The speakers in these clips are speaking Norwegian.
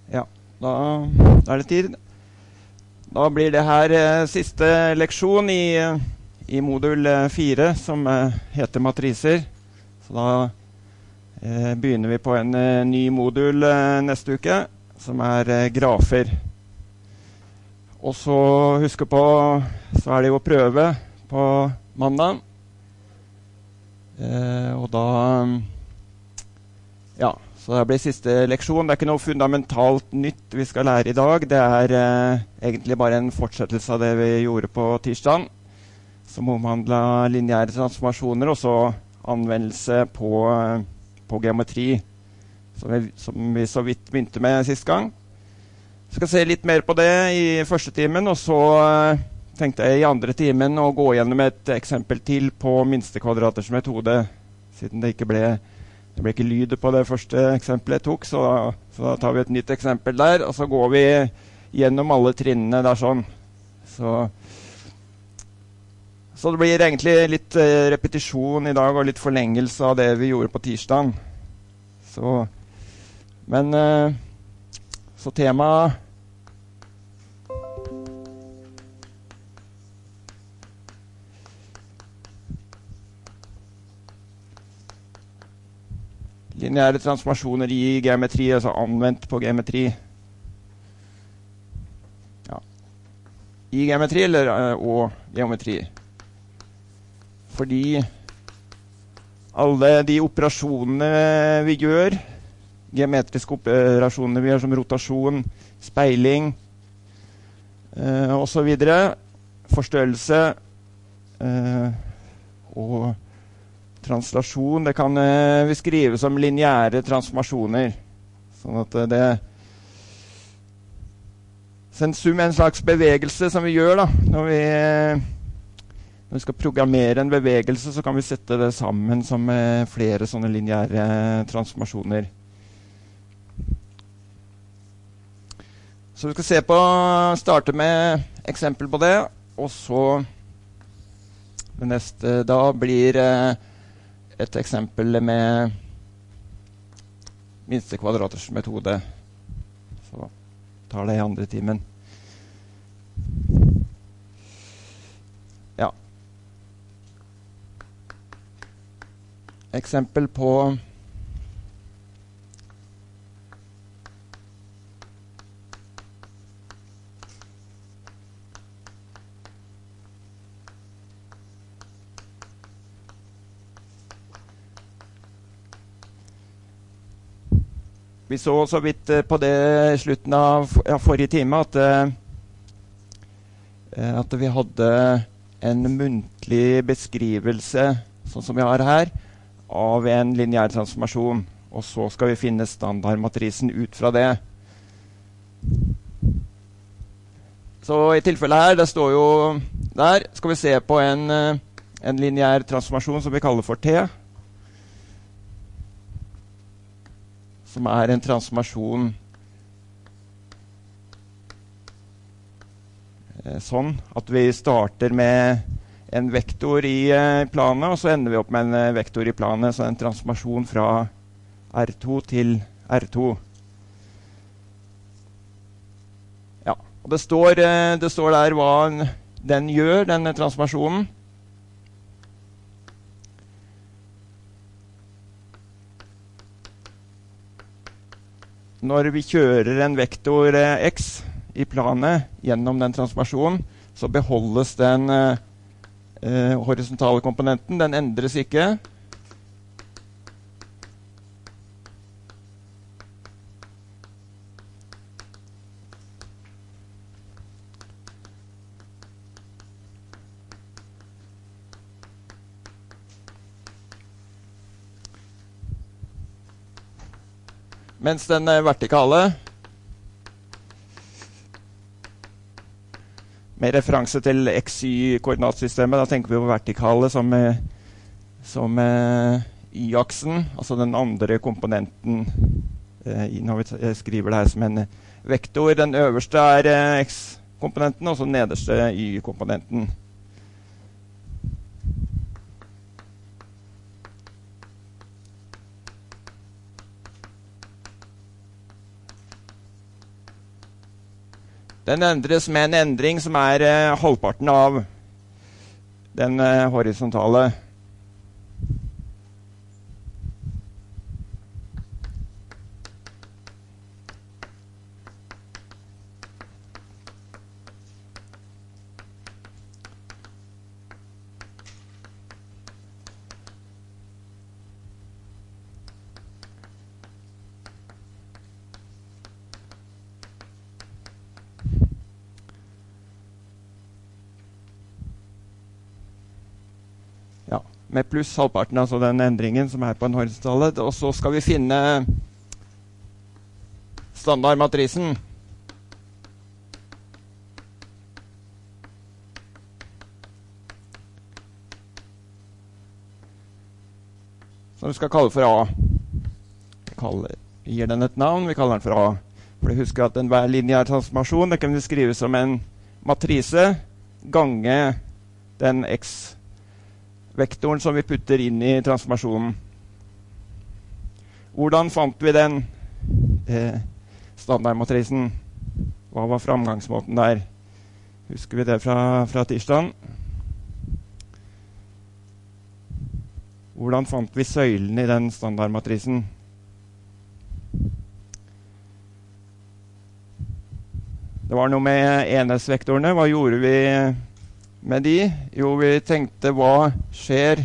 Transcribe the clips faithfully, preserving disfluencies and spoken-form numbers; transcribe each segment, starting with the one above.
Ja, da, da er det tid. Da blir det her eh, siste leksjon i, i modul fire, som eh, heter matriser. Så da eh, begynner vi på en eh, ny modul eh, neste uke, som er eh, grafer. Og så husk på, så er det jo prøve på mandag. Eh, og da, ja, så det blir siste leksjon. Det er ikke noe fundamentalt nytt vi skal lære i dag. Det er eh, egentlig bare en fortsettelse av det vi gjorde på tirsdagen, som omhandlet lineære transformasjoner, og så anvendelse på, på geometri, som vi, som vi så vidt begynte med sist gang. Vi skal se litt mer på det i første timen, og så eh, tenkte jeg i andre timen å gå gjennom et eksempel til på minstekvadraters metode, siden det ikke ble, det ble ikke lyd på det første eksempelet jeg tok, så, så da tar vi et nytt eksempel der, og så går vi gjennom alle trinnene der sånn. Så, så det blir egentlig litt eh, repetisjon i dag, og litt forlengelse av det vi gjorde på tirsdagen. Så, men, eh, så temaet lineære transformasjoner i geometri, altså anvendt på geometri. Ja. I geometri eller og geometri. Fordi alle de operasjonene vi gjør, geometriske operasjoner vi gjør som rotasjon, speiling eh, og så videre, forstørrelse eh, og translasjon, det kan eh, vi skrive som lineære transformasjoner. Sånn at eh, det så en sum er en slags bevegelse som vi gjør da. Når vi, eh, når vi skal programmere en bevegelse, så kan vi sette det sammen som eh, flere sånne lineære eh, transformasjoner. Så vi skal se på, starte med eksempel på det, og så det neste da blir eh, et eksempel med minstekvadraters metode. Så tar det i andre timen. Ja. Eksempel på Vi så så vidt på det i slutten av ja, forrige time at, eh, at vi hadde en muntlig beskrivelse, sånn som vi har her, av en lineær transformasjon. Og så skal vi finne standardmatrisen ut fra det. Så i tilfellet her, det står jo der, skal vi se på en, en lineær transformasjon som vi kaller for T. Som er en transformasjon eh, sånn at vi starter med en vektor i eh, planet, og så ender vi opp med en eh, vektor i planet, så en transformasjon fra R to til R to. Ja, og det står, eh, det står der hva den gjør, denne transformasjonen. Når vi kjører en vektor eh, x i planet gjennom den transformasjonen, så beholdes den eh, horisontale komponenten. Den endres ikke. Mens den vertikale, med referanse til X Y-koordinatsystemet, da tenker vi på vertikale som, som eh, Y-aksen, altså den andre komponenten, eh, når vi skriver det her som en vektor. Den øverste er eh, X-komponenten, og så den nederste Y-komponenten. Den endres med en endring som er eh, halvparten av den eh, horisontale. Med pluss halvparten, altså den endringen som er på en horisontale. Og så skal vi finne standardmatrisen. Som vi skal kalle for A. Vi, kaller, vi gir den et navn, vi kaller den for A. For husk at enhver lineær transformasjon, det kan vi skrive som en matrise gange den x vektoren som vi putter inn i transformasjonen. Hvordan fant vi den eh, standardmatrisen? Hva var framgangsmåten der? Husker vi det fra, fra tirsdagen? Hvordan fant vi søylene i den standardmatrisen? Det var noe med enhetsvektorene. Hva gjorde vi med de? Jo, vi tenkte, hva skjer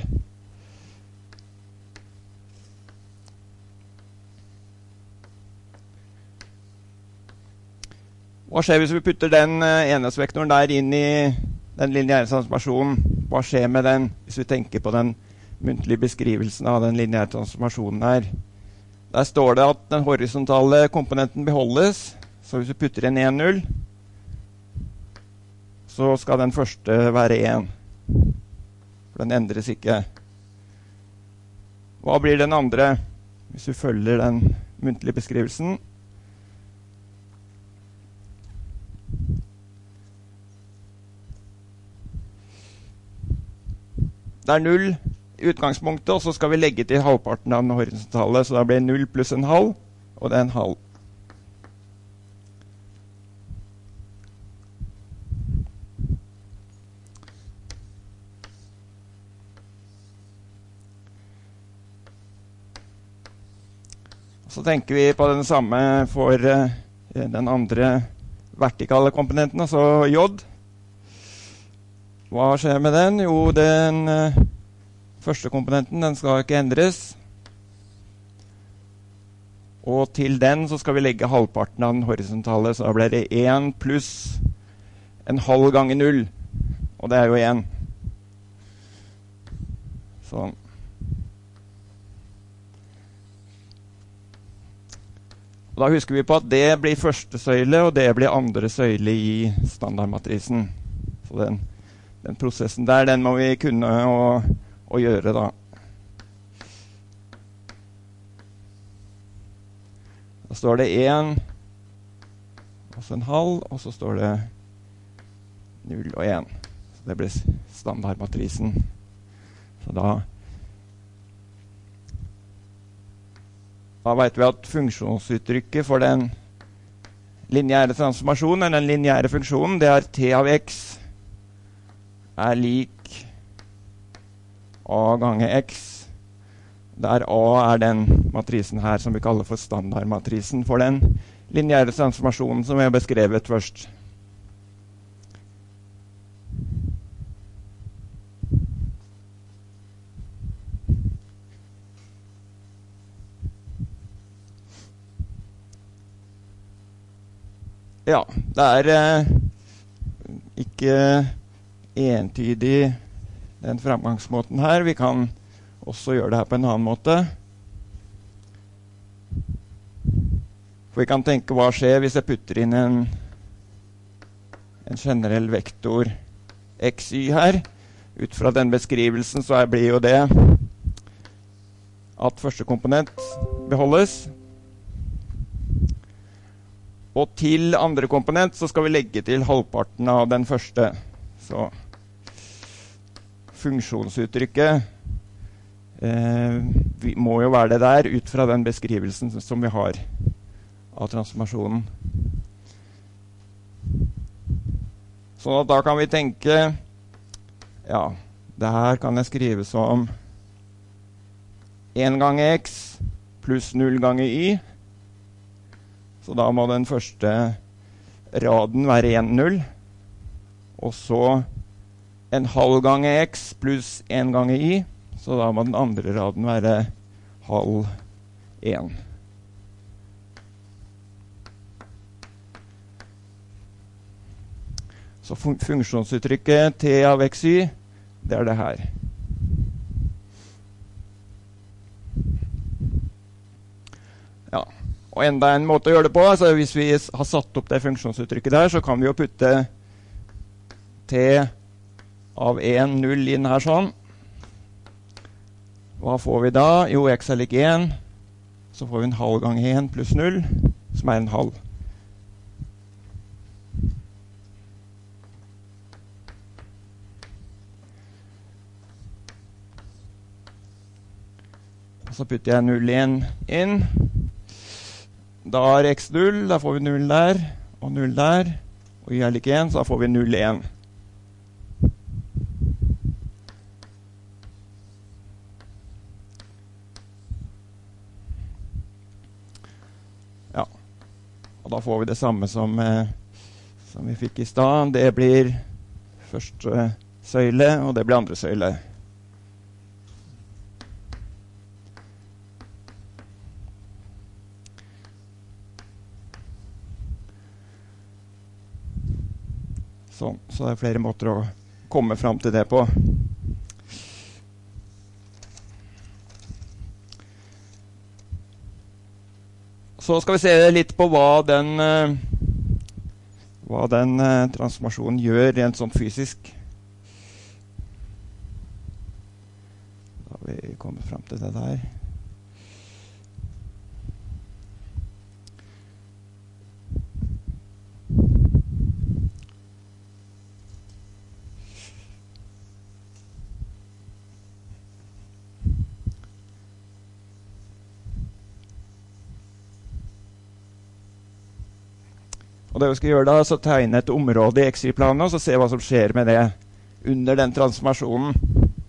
Hva skjer hvis vi putter den enhetsvektoren der inn i den lineære transformasjonen? Hva skjer med den, hvis vi tenker på den muntlige beskrivelsen av den lineære transformasjonen her? Der står det at den horisontale komponenten beholdes, så hvis vi putter inn en null, så skal den første være en. For den endres ikke. Hva blir den andre, hvis vi følger den muntlige beskrivelsen? Det er null i utgangspunktet, og så skal vi legge til halvparten av den horisontale, så da blir null pluss en halv, og det er en halv. Så tenker vi på den samme for uh, den andre vertikale komponenten, altså J. Hva skjer med den? Jo, den uh, første komponenten, den skal ikke endres. Og til den så skal vi legge halvparten av den horisontale, så da blir det en pluss en halv ganger null. Og det er jo en. Sånn. Og da husker vi på at det blir første søyle, og det blir andre søyle i standardmatrisen. Så den, den prosessen der, den må vi kunne å, å gjøre da. Da står det en, og så en halv, og så står det null og en. Så det blir standardmatrisen. Så da Da vet vi at funksjonsuttrykket for den lineære transformasjonen, eller den lineære funksjonen, det er t av x er lik a ganger x, der a er den matrisen her som vi kaller for standardmatrisen for den lineære transformasjonen som vi har beskrevet først. Ja, det er eh, ikke entydig den framgangsmåten her. Vi kan også gjøre det her på en annen måte. For vi kan tenke hva skjer hvis jeg putter inn en, en generell vektor xy her. Ut fra den beskrivelsen så blir jo det at første komponent beholdes. Og til andre komponent så skal vi legge til halvparten av den første. Så funksjonsuttrykket eh, vi må jo være det der ut fra den beskrivelsen som vi har av transformasjonen. Sånn at da kan vi tenke, ja, det her kan jeg skrive som en gang x pluss null ganger y. Så da må den første raden være en null. Og så en halv ganger x pluss en ganger y. Så da må den andre raden være halv en. Så fun- funksjonsuttrykket t av xy, det er det her. Ja, og enda en måte å gjøre det på, altså hvis vi har satt opp det funksjonsuttrykket der, så kan vi jo putte t av en null inn her sånn. Hva får vi da? Jo, x er lik en, så får vi en halv gang en pluss null, som er en halv. Så putter jeg null igjen inn. Da er x null, da får vi null der, og null der, og y er lik en, så da får vi null igjen. Ja, og da får vi det samme som, eh, som vi fikk i stad. Det blir første søyle, og det blir andre søyle. Sånn, så det er flere måter å komme fram til det på. Så skal vi se litt på hva den, eh, hva den eh, transformasjonen gjør rent sånn fysisk. Da har vi kommet fram til det der. Og det vi skal gjøre da, så tegne et område i xy-planen, og så se hva som skjer med det under den transformasjonen.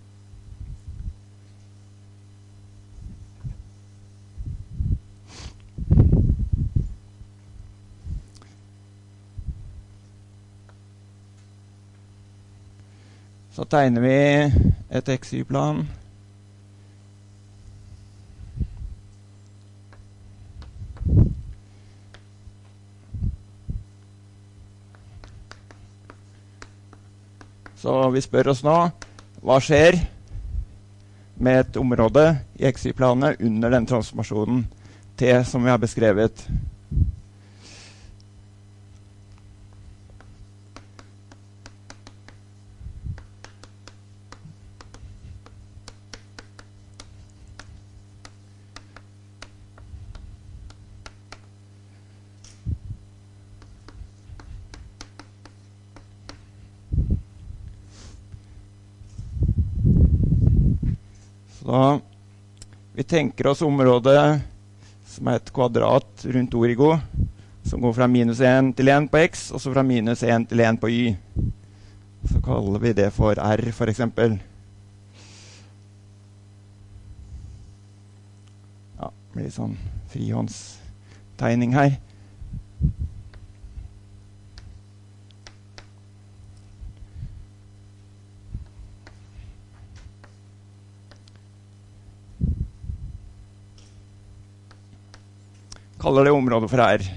Så tegner vi et xy-plan. Så vi spør oss nå, hva skjer med et område i xy-planet under den transformasjonen T som vi har beskrevet? Så vi tenker oss området som er et kvadrat rundt origo, som går fra minus en til en på x, og så fra minus en til en på y. Så kaller vi det for R, for eksempel. Ja, det blir sånn frihåndstegning her. Kaller det området for R.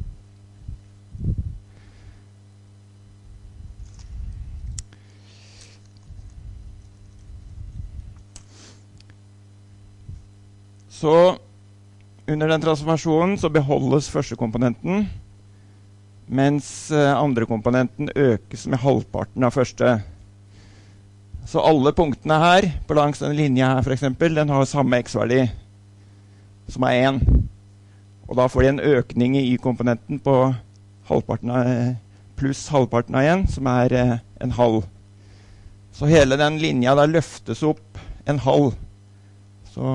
Så under den transformasjonen så beholdes første komponenten, mens andre komponenten økes med halvparten av første. Så alle punktene her, på langs denne linja her for eksempel, den har samme x-verdi, som er en. Og da får de en økning i y-komponenten på halvparten av, pluss halvparten av en, som er eh, en halv. Så hele den linja der løftes opp en halv. Så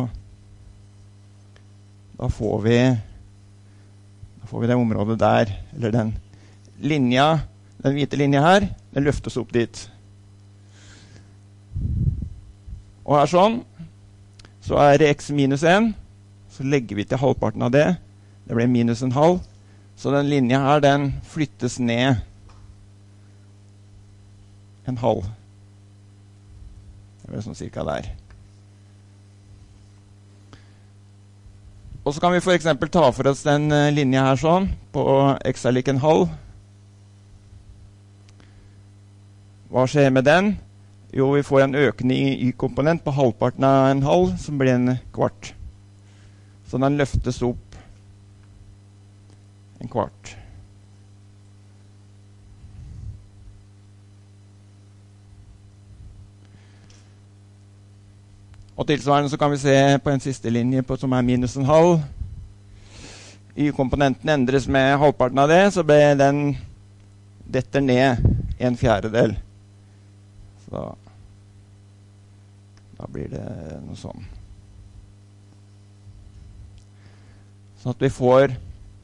da får vi, da får vi det området der, eller den linja Den hvite linjen her, den løftes opp dit. Og her sånn, så er x minus en, så legger vi til halvparten av det. Det blir minus en halv. Så den linjen her, den flyttes ned en halv. Det blir sånn cirka der. Og så kan vi for eksempel ta for oss den linjen her sånn, på x er lik en halv. Hva skjer med den? Jo, vi får en økning i y-komponent på halvparten av en halv, som blir en kvart. Så den løftes opp en kvart. Og tilsvarende så kan vi se på en siste linje på, som er minus en halv. Y-komponenten endres med halvparten av det, så blir den detter ned en fjerdedel. Så da, da blir det noe sånn. Sånn at vi får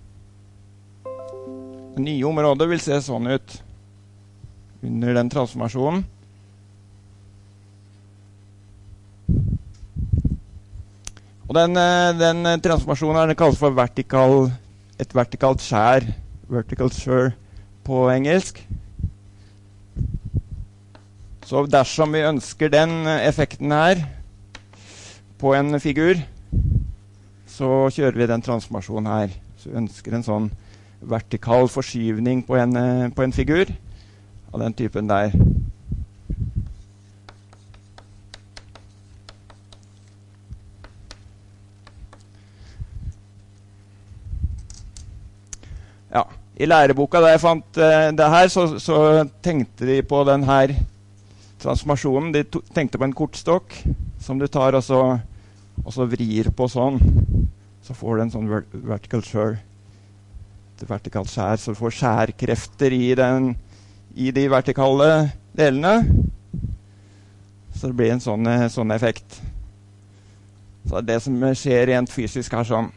det nye området vil se sånn ut under den transformasjonen. Og den, den transformasjonen kalles for vertikal, et vertikalt skjær, vertical shear på engelsk. Så dersom vi ønsker den effekten her på en figur, så kjører vi den transformasjonen her. Så vi ønsker en sånn vertikal forskyvning på en, på en figur av den typen der. Ja, i læreboka da jeg fant uh, det her, så, så tenkte de på den her transformasjonen. De to, tenkte på en kortstokk som du tar og så, og så vrir på sånn. Så får du en sånn ver vertical shear. Et vertikalt skjær, så du får skjærkrefter i, den, i de vertikale delene. Så det blir en sånn, sånn effekt. Så det som skjer rent fysisk her sånn.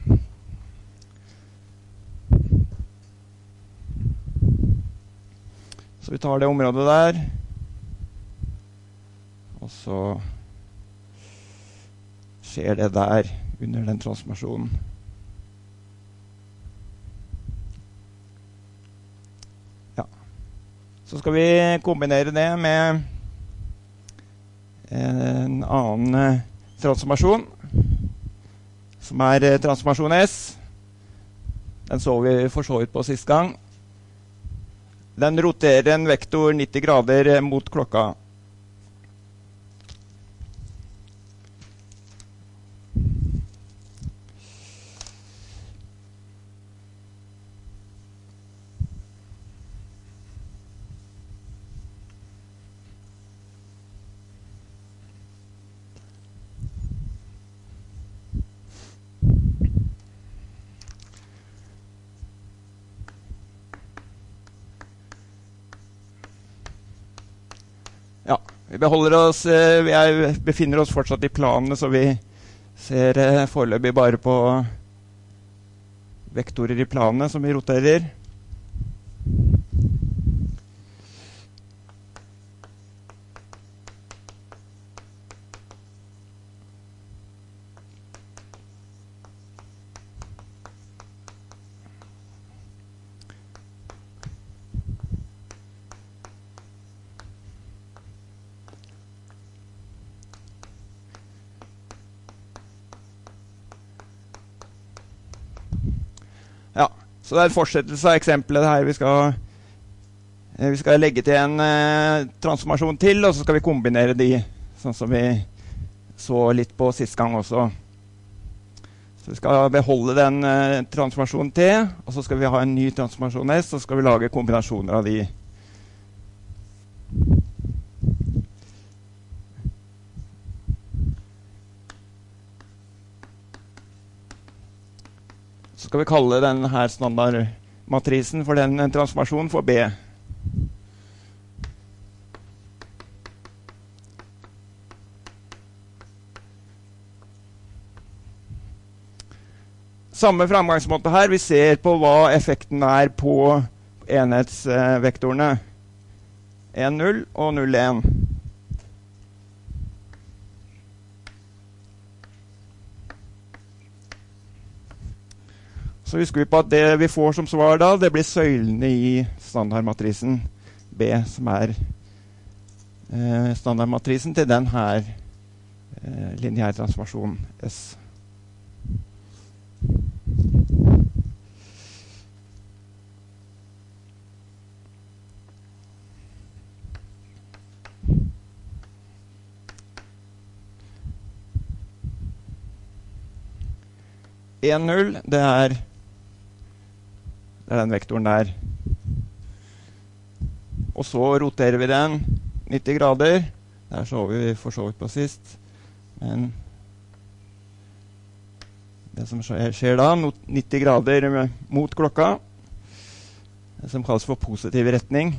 Så vi tar det området der, og så skjer det der under den transformasjonen. Ja. Så skal vi kombinere det med en annen transformasjon, som er transformasjon S. Den så vi for så vidt på sist gang. Den roterer en vektor nitti grader mot klokka. Ja, vi beholder oss, vi er, befinner oss fortsatt i planene, så vi ser foreløpig bare på vektorer i planene som vi roterer. Ja, så det er en fortsettelse av eksempelet her. Vi skal, vi skal legge til en eh, transformasjon til, og så skal vi kombinere de, sånn som vi så litt på sist gang også. Så vi skal beholde den eh, transformasjonen T, og så skal vi ha en ny transformasjon S, og så skal vi lage kombinasjoner av de. Så skal vi kalle denne her standardmatrisen for den transformasjonen for B. Samme framgangsmåte her. Vi ser på hva effekten er på enhetsvektorene. en null og null en. Så husker vi på at det vi får som svar da, det blir søylene i standardmatrisen B, som er eh, standardmatrisen til den her eh, lineær transformasjon S. en null, det er Det er den vektoren der. Og så roterer vi den nitti grader. Der så vi for så vidt på sist. Men det som skjer, skjer da, nitti grader mot klokka, det som kalles for positiv retning.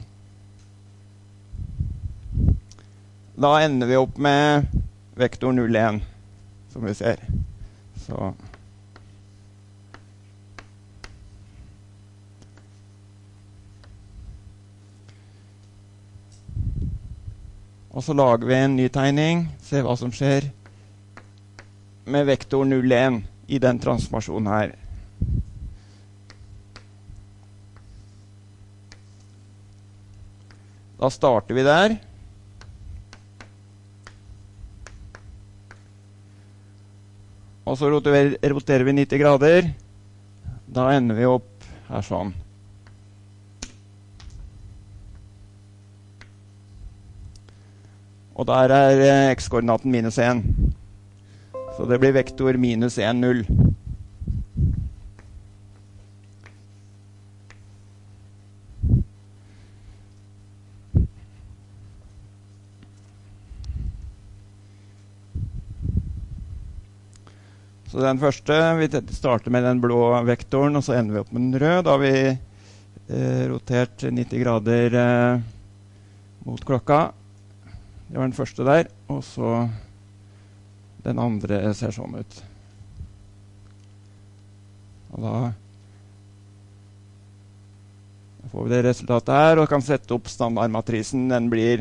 Da ender vi opp med vektor null en, som vi ser. Så og så lager vi en ny tegning, se hva som skjer med vektor null en i den transformasjonen her. Da starter vi der. Og så roterer, roterer vi nitti grader. Da ender vi opp her sånn. Og der er eh, x-koordinaten minus en. Så det blir vektor minus en null. Så den første, vi starter med den blå vektoren, og så ender vi opp med den røde. Da har vi eh, rotert nitti grader eh, mot klokka. Det var den første der, og så den andre ser sånn ut. Og da får vi det resultatet her, og kan sette opp standardmatrisen. Den blir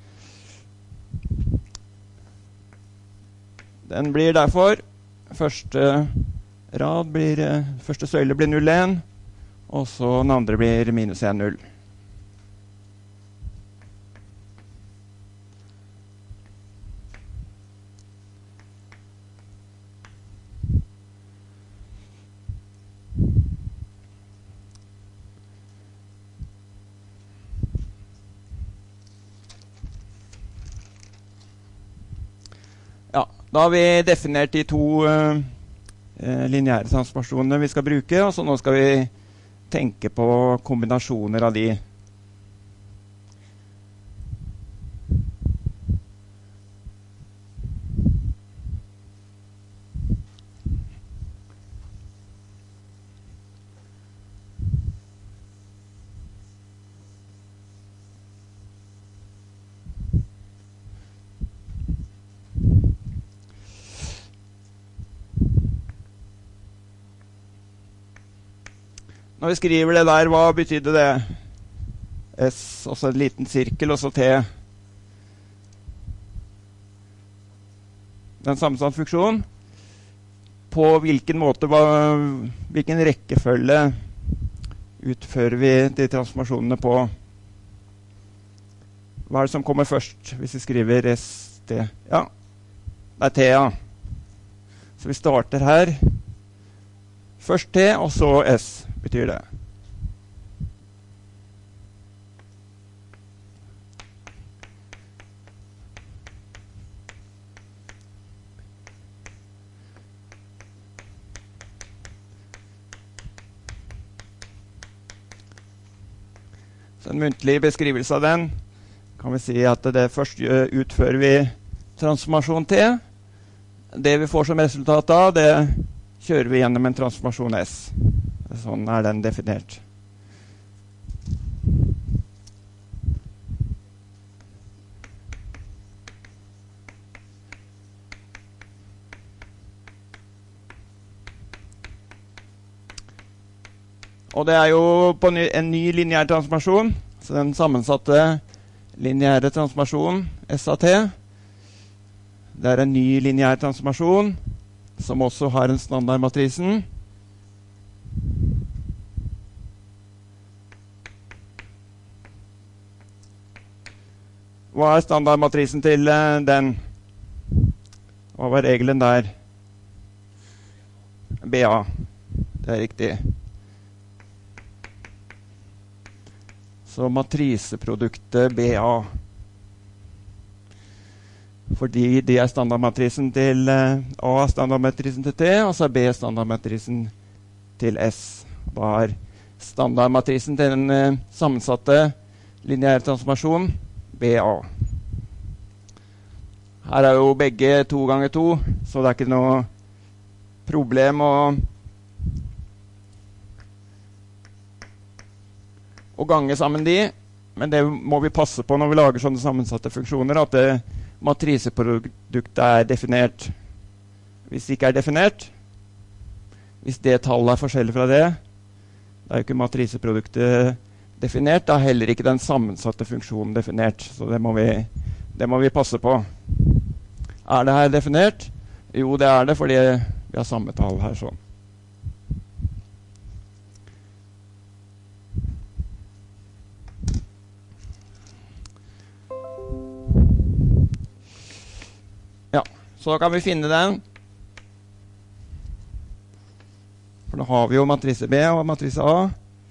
Den blir derfor første rad blir, første søyle blir null en, og så den andre blir minus en null. Da har vi definert de to uh, lineære transformasjonene vi skal bruke, og så nå skal vi tenke på kombinasjoner av de. Når vi skriver det der, hva betydde det? S, også en liten sirkel, og så T. Den sammensatte funksjonen. På hvilken måte, hva, hvilken rekkefølge utfører vi de transformasjonene på? Hva er det som kommer først, hvis vi skriver S, T? Ja, det er T, ja. Så vi starter her. Først T, og så S. Betyr det. Så en muntlig beskrivelse av den kan vi si at det først utfører vi transformasjon T. Det vi får som resultat av, det kjører vi gjennom en transformasjon S. Sånn er den definert. Og det er jo på en ny lineær transformasjon, så den sammensatte lineære transformasjon, S A T. Det er en ny lineær transformasjon, som også har en standardmatrisen. Hva er standardmatrisen til uh, den? Hva var regelen der? B A. Det er riktig. Så matriseproduktet B A. Fordi det er standardmatrisen til uh, A, standardmatrisen til T, og så er B standardmatrisen til S. Da er standardmatrisen til den uh, sammensatte lineære transformasjon B A. Her er jo begge to ganger to, så det er ikke noe problem å, å gange sammen de. Men det må vi passe på når vi lager sånne sammensatte funksjoner, at det matriseproduktet er definert. Hvis det ikke er definert, hvis det tallet er forskjellig fra det, da er jo ikke matriseproduktet definert, da er heller ikke den sammensatte funksjonen definert. Så det må vi, det må vi passe på. Er det her definert? Jo, det er det, fordi vi har samme tall her sånn. Ja, så da kan vi finne den. For nå har vi jo matrise B og matrise A.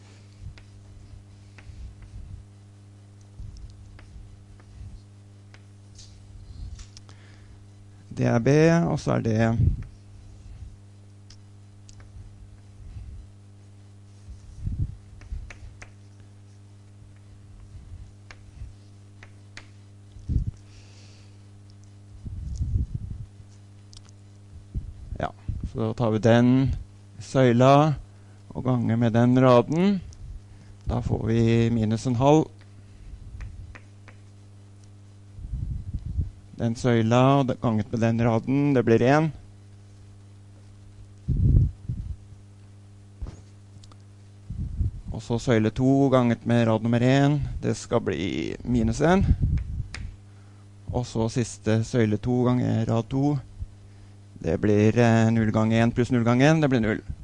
Det er B, og så er det Ja, så da tar vi den søyla og ganger med den raden. Da får vi minus en halv. Den søyla, og ganget med den raden, det blir én. Og så søyle to ganget med rad nummer én, det skal bli minus én. Og så siste søyle to ganger rad to, det blir eh, null ganger én pluss null ganger én, det blir null.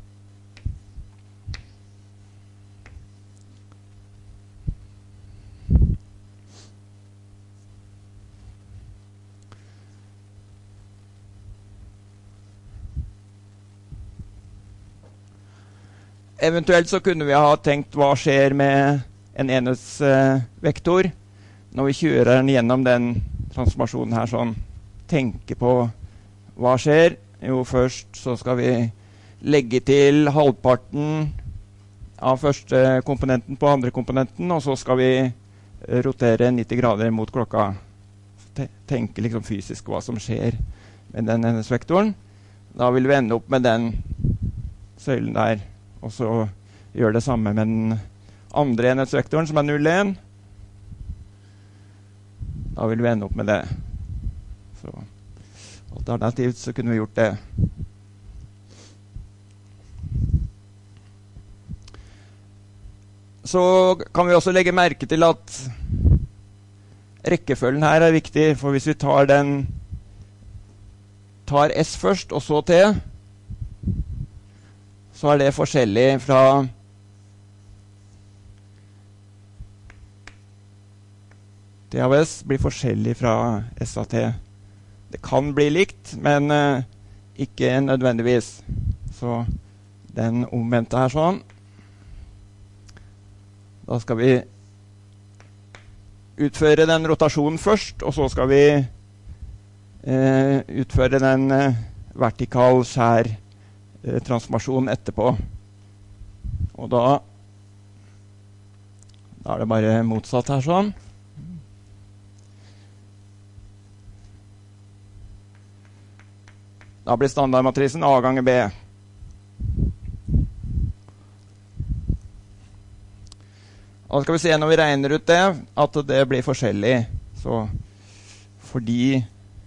Eventuelt så kunne vi ha tenkt hva skjer med en enhetsvektor uh, når vi kjører den gjennom den transformasjonen her sånn. Tenke på hva skjer. Jo, først så skal vi legge til halvparten av første komponenten på andre komponenten, og så skal vi uh, rotere nitti grader mot klokka. Tenke liksom fysisk hva som skjer med den enhetsvektoren. Da vil vi ende opp med den søylen der. Og så gjør det samme med den andre enhetsvektoren, som er null én. Da vil vi ende opp med det. Så alternativt så kunne vi gjort det. Så kan vi også legge merke til at rekkefølgen her er viktig, for hvis vi tar den tar S først, og så T, så er det forskjellig fra T av S blir forskjellig fra S av T. Det kan bli likt, men uh, ikke nødvendigvis. Så den omvendte her sånn. Da skal vi utføre den rotasjonen først, og så skal vi uh, utføre den uh, vertikal skjær transformasjon etterpå. Og da da er det bare motsatt her sånn. Da blir standardmatrisen A ganger B. Og da skal vi se når vi regner ut det, at det blir forskjellig. Så fordi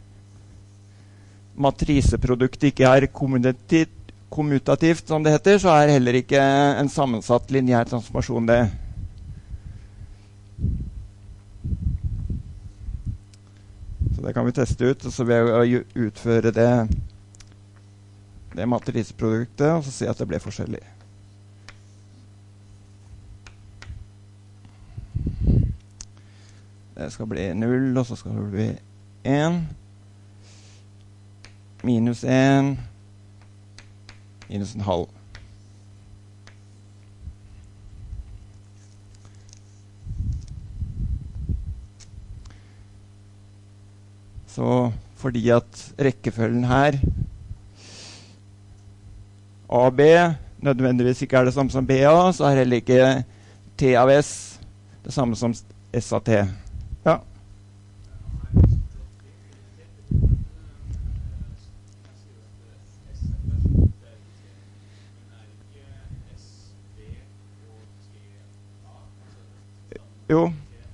matriseproduktet ikke er kommutativt, kommutativt, som det heter, så er heller ikke en sammensatt lineær transformasjon det. Så det kan vi teste ut, og så vil jeg utføre det, det matriseproduktet, og så si at det ble forskjellig. Det skal bli null, og så skal det bli en. Minus en. Minus en halv. Så fordi at rekkefølgen her A B nødvendigvis ikke er det samme som B A, så er heller ikke T av S det samme som S av T. Ja. Jo.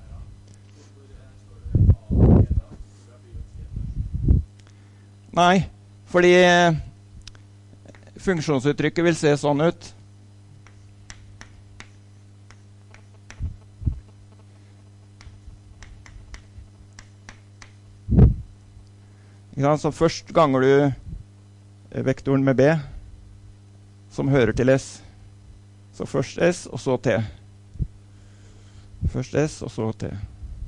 Nei, fordi funksjonsuttrykket vil se sånn ut. Så først ganger du vektoren med B, som hører til S. Så først S, og så T. Først S, og så T.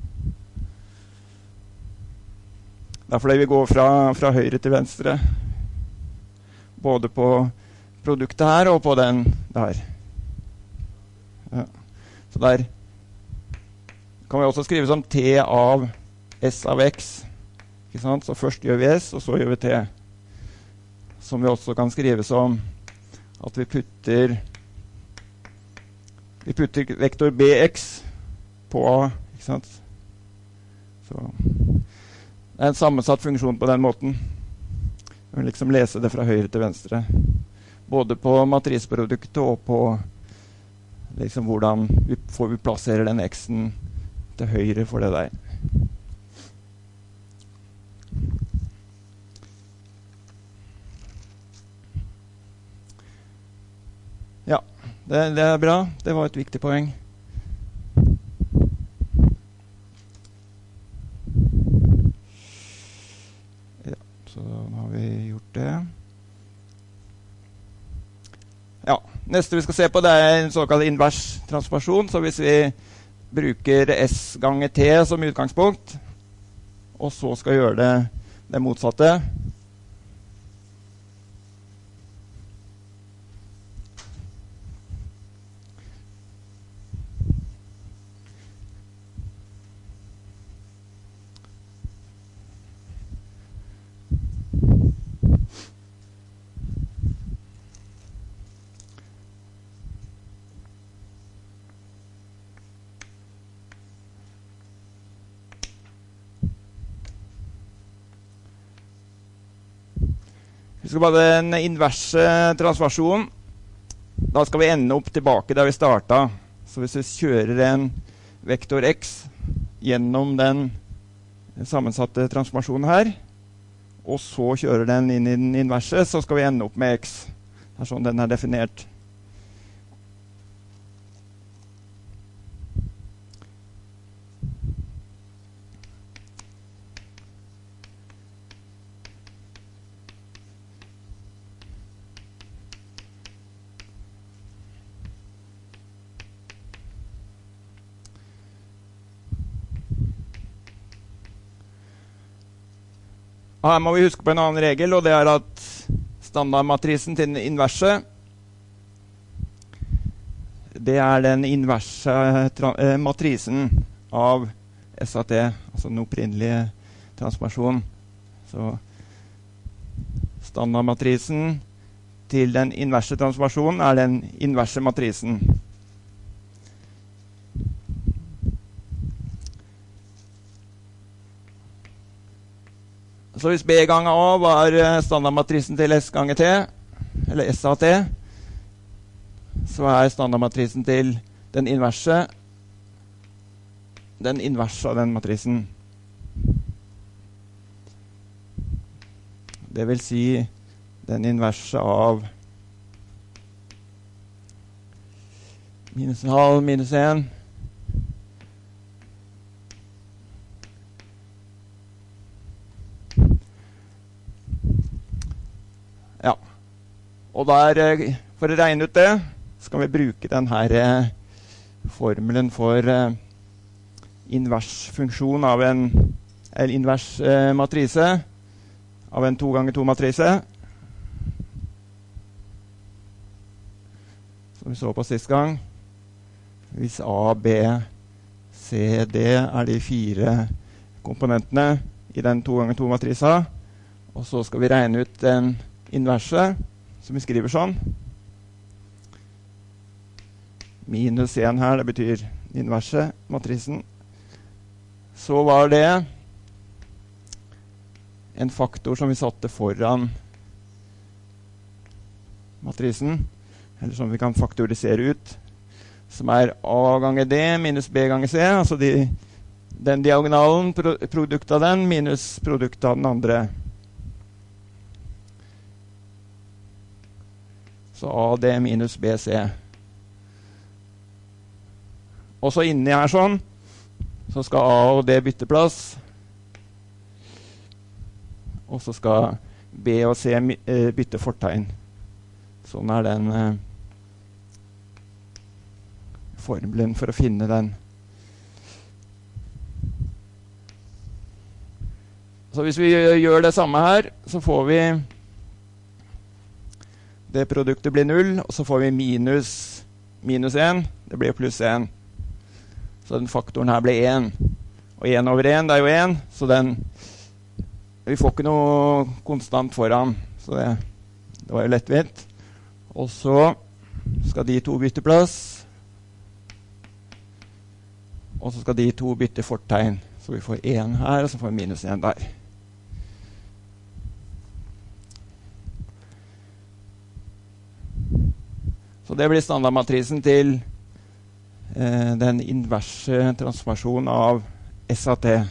Det er fordi vi går fra, fra høyre til venstre. Både på produktet her, og på den der. Ja. Så der kan vi også skrive som T av S av X. Ikke sant? Så først gjør vi S, og så gjør vi T. Som vi også kan skrive som at vi putter vi putter vektor B X på A, ikke sant? Så det er en sammensatt funksjon på den måten. Vi vil liksom lese det fra høyre til venstre. Både på matriseproduktet og på liksom hvordan vi, får vi plasserer den X-en til høyre for det der. Ja, det, det er bra. Det var et viktig poeng. Ja, så nå har vi gjort det. Ja, neste vi skal se på det er en såkalt invers transformasjon. Så hvis vi bruker S ganger T som utgangspunkt, og så skal gjøre det, det motsatte, vi skal bare den inverse transformasjonen. Da skal vi ende opp tilbake der vi startet. Så hvis vi kjører en vektor X gjennom den sammensatte transformasjonen her, og så kjører den inn i den inverse, så skal vi ende opp med X. Det er sånn den er definert. Her må vi huske på en annen regel, og det er at standardmatrisen til den inverse, det er den inverse eh, matrisen av S A T, altså den opprinnelige transformasjonen. Så standardmatrisen til den inverse transformasjonen er den inverse matrisen. Så hvis B ganger A var standardmatrisen til S ganger T, eller S av T, så er standardmatrisen til den inverse den inverse av den matrisen. Det vil si den inverse av minus en halv, minus en. der, eh, for å regne ut det, skal vi bruke den her eh, formelen for eh, invers funksjon av en, eller invers eh, matrise av en to ganger to matrise. Som vi så på sist gang. Hvis A, B, C, D er de fire komponentene i den to ganger to matrisa, og så skal vi regne ut den inverse, som vi skriver sånn. Minus en her, det betyr inverse matrisen. Så var det en faktor som vi satte foran matrisen, eller som vi kan faktorisere ut, som er A ganger D minus B ganger C, altså de, den diagonalen, pro, produkt av den, minus produkt av den andre. Så A, D minus B, C. Og så inni her sånn, så skal A og D bytte plass. Og så skal B og C bytte fortegn. Sånn er den eh, formelen for å finne den. Så hvis vi gjør det samme her, så får vi det produktet blir null, og så får vi minus, minus en, det blir pluss en. Så den faktoren her blir en. Og en over en, det er jo en, så den, vi får ikke noe konstant foran, så det, det var jo lettvint. Og så skal de to bytte plass, og så skal de to bytte fortegn, så vi får en her, og så får vi minus en der. Så det blir standardmatrisen til eh, den inverse transformasjonen av S A T.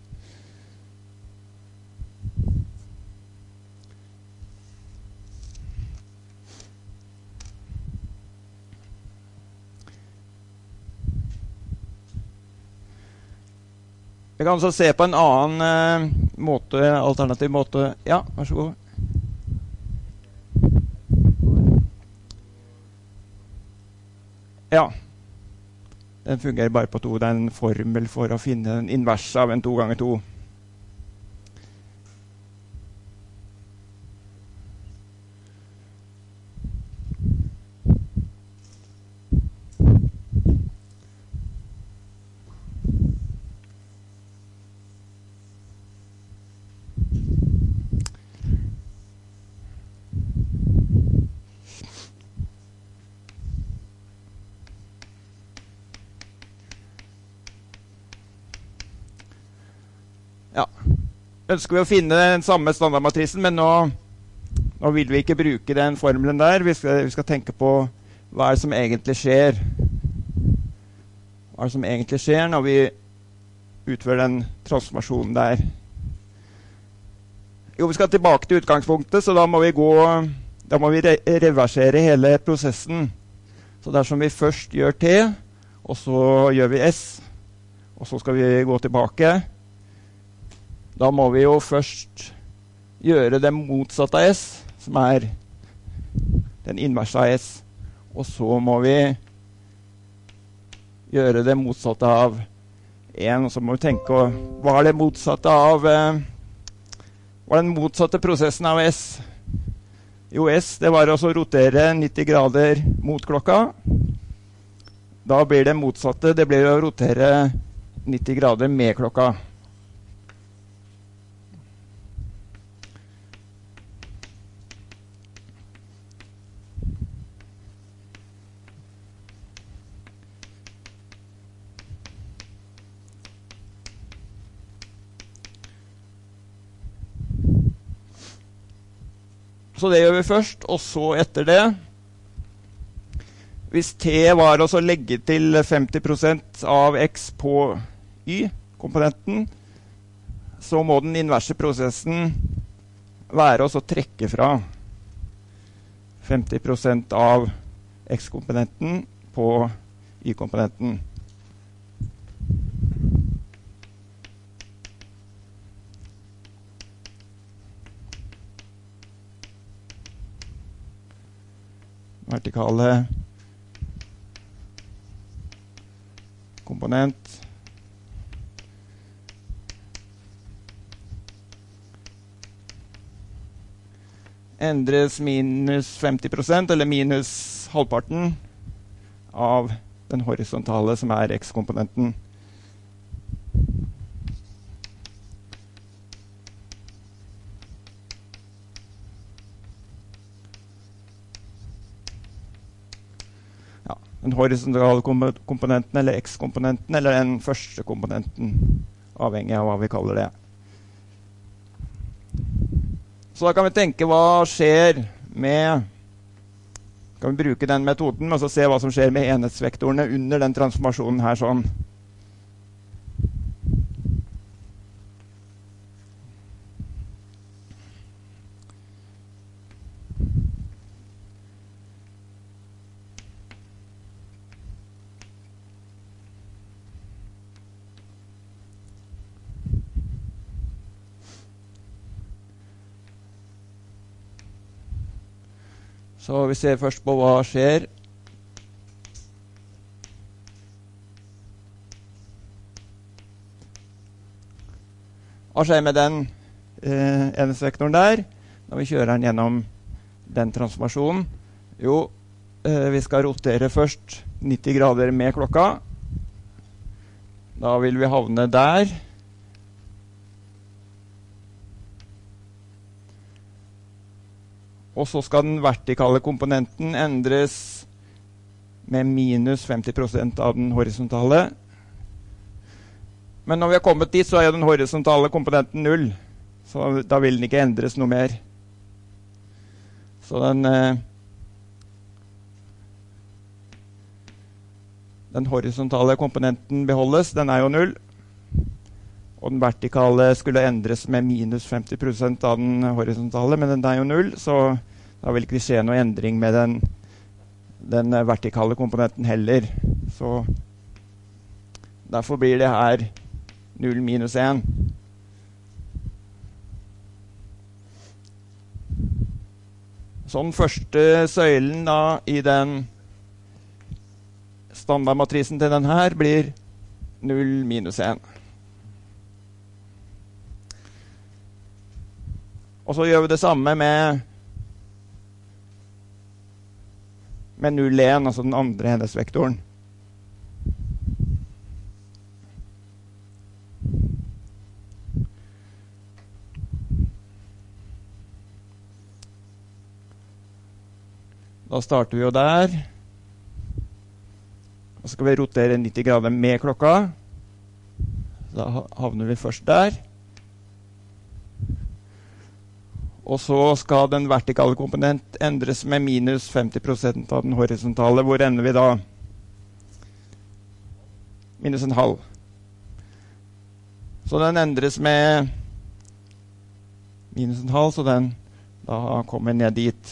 Vi kan også se på en annen eh, måte, alternativ måte. Ja, vær så god. Ja, den fungerer bare på to. Det er en formel for å finne den inverse av en to ganger to. Ønsker vi å finne den samme standardmatrisen, men nå, nå vil vi ikke bruke den formelen der. Vi skal, vi skal tenke på hva er det som egentlig skjer. Hva er det som egentlig skjer når vi utfører den transformasjonen der. Jo, vi skal tilbake til utgangspunktet, så da må vi gå, da må vi re reversere hele prosessen. Så dersom vi først gjør T, og så gjør vi S, og så skal vi gå tilbake, da må vi jo først gjøre det motsatte av S, som er den inverse av S. Og så må vi gjøre det motsatte av en, og så må vi tenke, hva er det motsatte av, eh, hva er den motsatte prosessen av S? Jo, S, det var også å rotere nitti grader mot klokka. Da blir det motsatte, det blir å rotere nitti grader med klokka. Så det gjør vi først, og så etter det. Hvis T var å legge til femti prosent av X på Y-komponenten, så må den inverse prosessen være å trekke fra femti prosent av X-komponenten på Y-komponenten. vertikale komponent endres minus femti prosent, eller minus halvparten av den horisontale som er x-komponenten. Ja, den horisontale komponenten, eller x-komponenten, eller den første komponenten, avhengig av hva vi kaller det. Så da kan vi tenke hva skjer med, kan vi bruke den metoden, og så se hva som skjer med enhetsvektorene under den transformasjonen her sånn. Så vi ser først på hva skjer. Hva skjer med den eh, enhetsvektoren der, når vi kjører den gjennom den transformasjonen? Jo, eh, vi skal rotere først nitti grader med klokka. Da vil vi havne der. Og så skal den vertikale komponenten endres med minus femti prosent av den horisontale. Men når vi har kommet dit, så er den horisontale komponenten null. Så da vil den ikke endres noe mer. Så den, eh, den horisontale komponenten beholdes, den er jo null. Og den vertikale skulle endres med minus femti prosent av den horisontale, men den er jo null, så da vil ikke skje noe endring med den, den vertikale komponenten heller. Så derfor blir det her null minus en. Så den første søylen da, i den standardmatrisen til den her blir null minus en. Og så gjør vi det samme med, med null en, altså den andre enhetsvektoren. Da starter vi jo der. Og så skal vi rotere nitti grader med klokka. Da havner vi først der. Og så skal den vertikale komponent endres med minus femti prosent av den horisontale. Hvor ender vi da? Minus en halv. Så den endres med minus en halv, så den da kommer ned dit.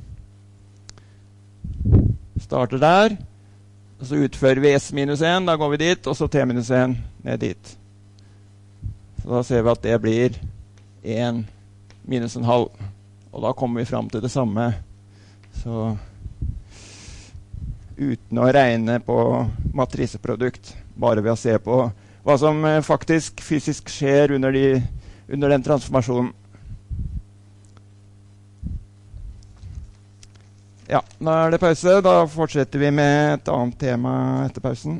Starter der. Og så utfører vi S minus en, da går vi dit, og så T minus en ned dit. Så da ser vi at det blir en minus en halv. Og da kommer vi frem til det samme. Så uten å regne på matriseprodukt, bare ved å se på hva som faktisk fysisk skjer under, de, under den transformasjonen. Ja, da er det pause. Da fortsetter vi med et annet tema etter pausen.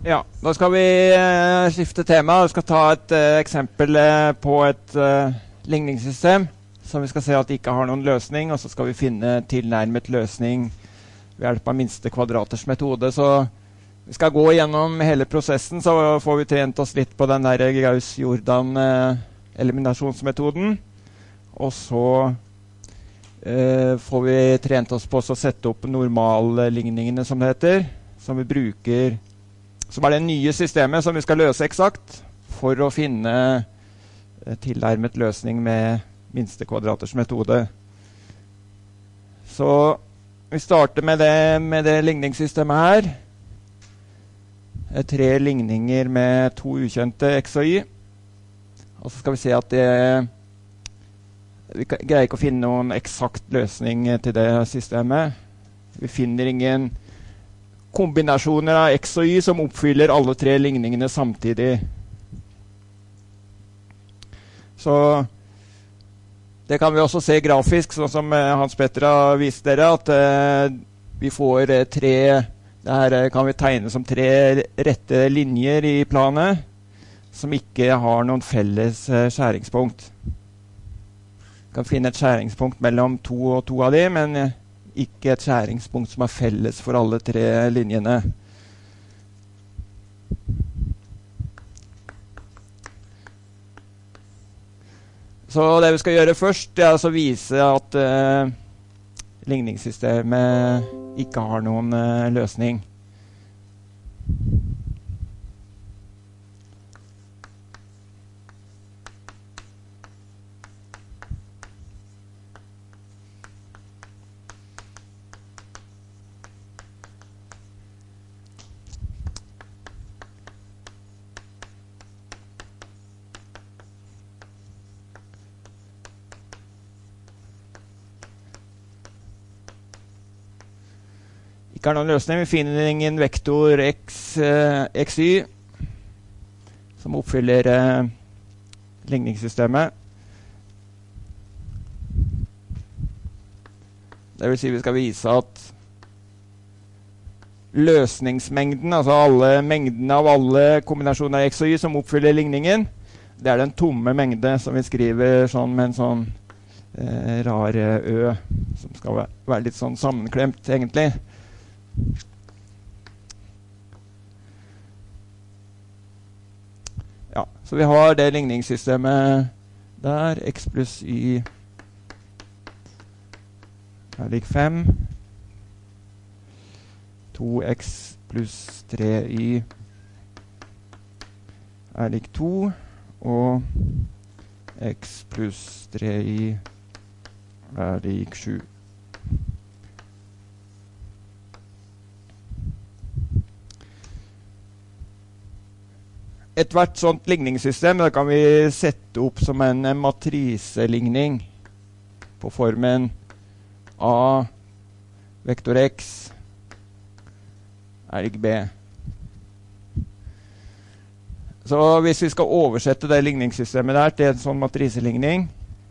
Ja, da skal vi eh, skifte tema. Vi skal ta et eh, eksempel eh, på et eh, ligningssystem som vi skal se at det ikke har noen løsning, og så skal vi finne tilnærmet løsning ved hjelp av minste kvadraters metode. Så vi skal gå gjennom hele prosessen, så får vi trent oss litt på den der Gauss-Jordan eh, eliminasjonsmetoden. Og så eh, får vi trent oss på å sette opp normalligningene, som det heter, som vi bruker, som er det nye systemet som vi skal løse eksakt for å finne eh, tilnærmet løsning med minste kvadraters metode. Så vi starter med det, med det ligningssystemet her. Tre ligninger med to ukjente x og y. Og så skal vi se at det, vi greier ikke å finne noen eksakt løsning til det systemet. Vi finner ingen kombinasjoner av x og y som oppfyller alle tre ligningene samtidig. Så det kan vi også se grafisk, sånn som Hans Petter har vist dere, at uh, vi får uh, tre, det her uh, kan vi tegne som tre rette linjer i planet, som ikke har noen felles uh, skjæringspunkt. Vi kan finne et skjæringspunkt mellom to og to av de, men uh, ikke et skjæringspunkt som er felles for alle tre linjene. Så det vi skal gjøre først, det er altså å vise at uh, ligningssystemet ikke har noen uh, løsning. Ikke er noen løsning. Vi finner ingen vektor x, eh, xy som oppfyller eh, ligningssystemet. Det vil si vi skal vise at løsningsmengden, altså alle mengdene av alle kombinasjoner av x og y som oppfyller ligningen, det er den tomme mengde som vi skriver sånn med en sånn eh, rar ø, som skal være, være litt sånn sammenklemt egentlig. Ja, så vi har det ligningssystemet der, x pluss y er lik fem, to x pluss tre y er lik to, og x pluss tre y er lik sju. Et hvert sånt ligningssystem, det kan vi sette opp som en matriseligning på formen A vektor x er lik b. Så hvis vi skal oversette det ligningssystemet der til en sånn matriseligning,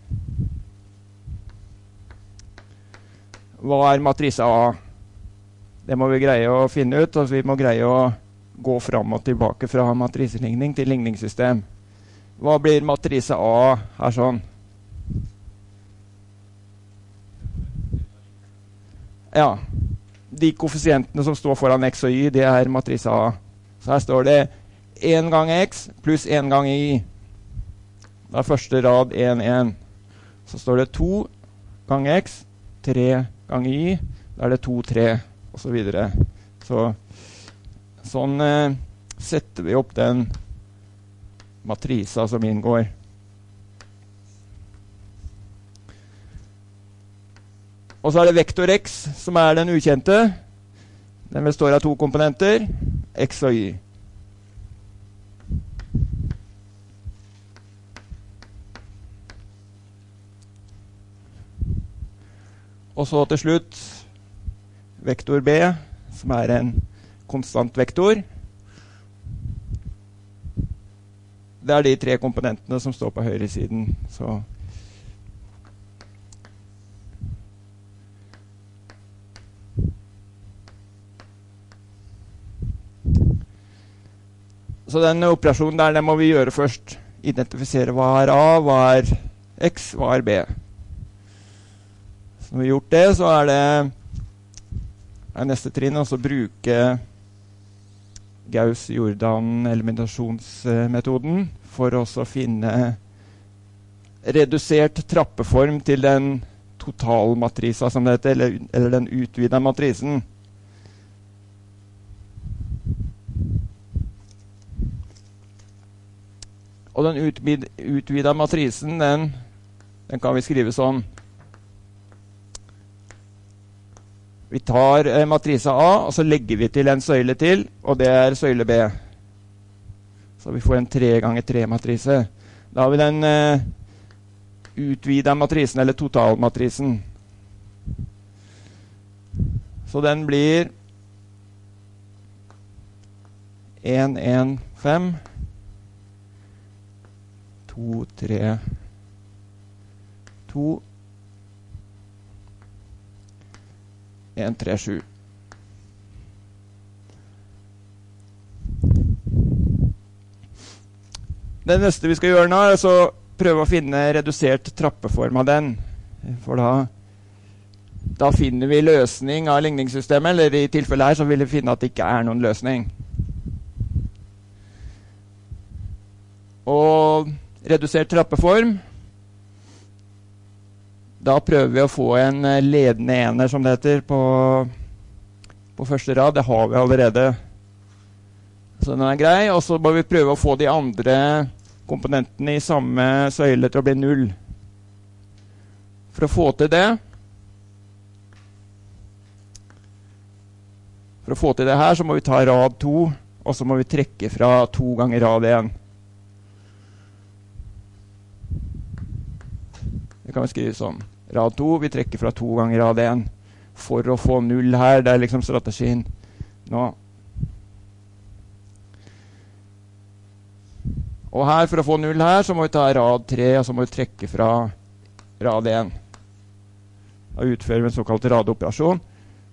hva er matrise A? Det må vi greie å finne ut, og vi må greie å gå fram og tilbake fra matriseligning til ligningssystem. Hva blir matrise A her sånn? Ja, de koeffisientene som står foran x og y, det er matrise A. Så her står det en gang x pluss en gang y. Da er første rad en, en. Så står det to gang x, tre gang y, da er det to, tre, og så videre. Så sånn eh, setter vi opp den matrisa som inngår. Og så er det vektor x, som er den ukjente. Den består av to komponenter, x og y. Og så til slutt vektor b, som er en konstant vektor. Det er de tre komponentene som står på høyre siden. Så Så den operasjonen der, den må vi gjøre først. Identifisere hva er A, hva er X, hva er B. Så når vi har gjort det, så er det er neste trinn, altså bruke Gauss-Jordan-eliminasjonsmetoden for også å finne redusert trappeform til den totalmatrisa, som det heter, eller, eller den utvidede matrisen. Og den utvid, utvidede matrisen, den, den kan vi skrive sånn. Vi tar eh, matrisa A, og så legger vi til en søyle til, og det er søyle B. Så vi får en tre ganger tre matrise. Da har vi den eh, utvidede matrisen, eller totalmatrisen. Så den blir en, en, fem, to, tre, to, en, tre, sju. Det neste vi skal gjøre nå er å prøve å finne redusert trappeform av den. For da, da finner vi løsning av ligningssystemet, eller i tilfellet her så vil vi finne at det ikke er noen løsning. Og redusert trappeform, da prøver vi å få en ledende ener, som det heter, på, på første rad. Det har vi allerede. Så den er grei, og så må vi prøve å få de andre komponentene i samme søyle til å bli null. For å få til det, for å få til det her, så må vi ta rad to, og så må vi trekke fra to ganger rad én. Det kan vi skrive sånn. Rad to, vi trekker fra to ganger rad én. For å få null her, det er liksom strategien nå. Og her, for å få null her, så må vi ta rad tre, og så må vi trekke fra rad én. Da utfører vi en såkalt radoperasjon.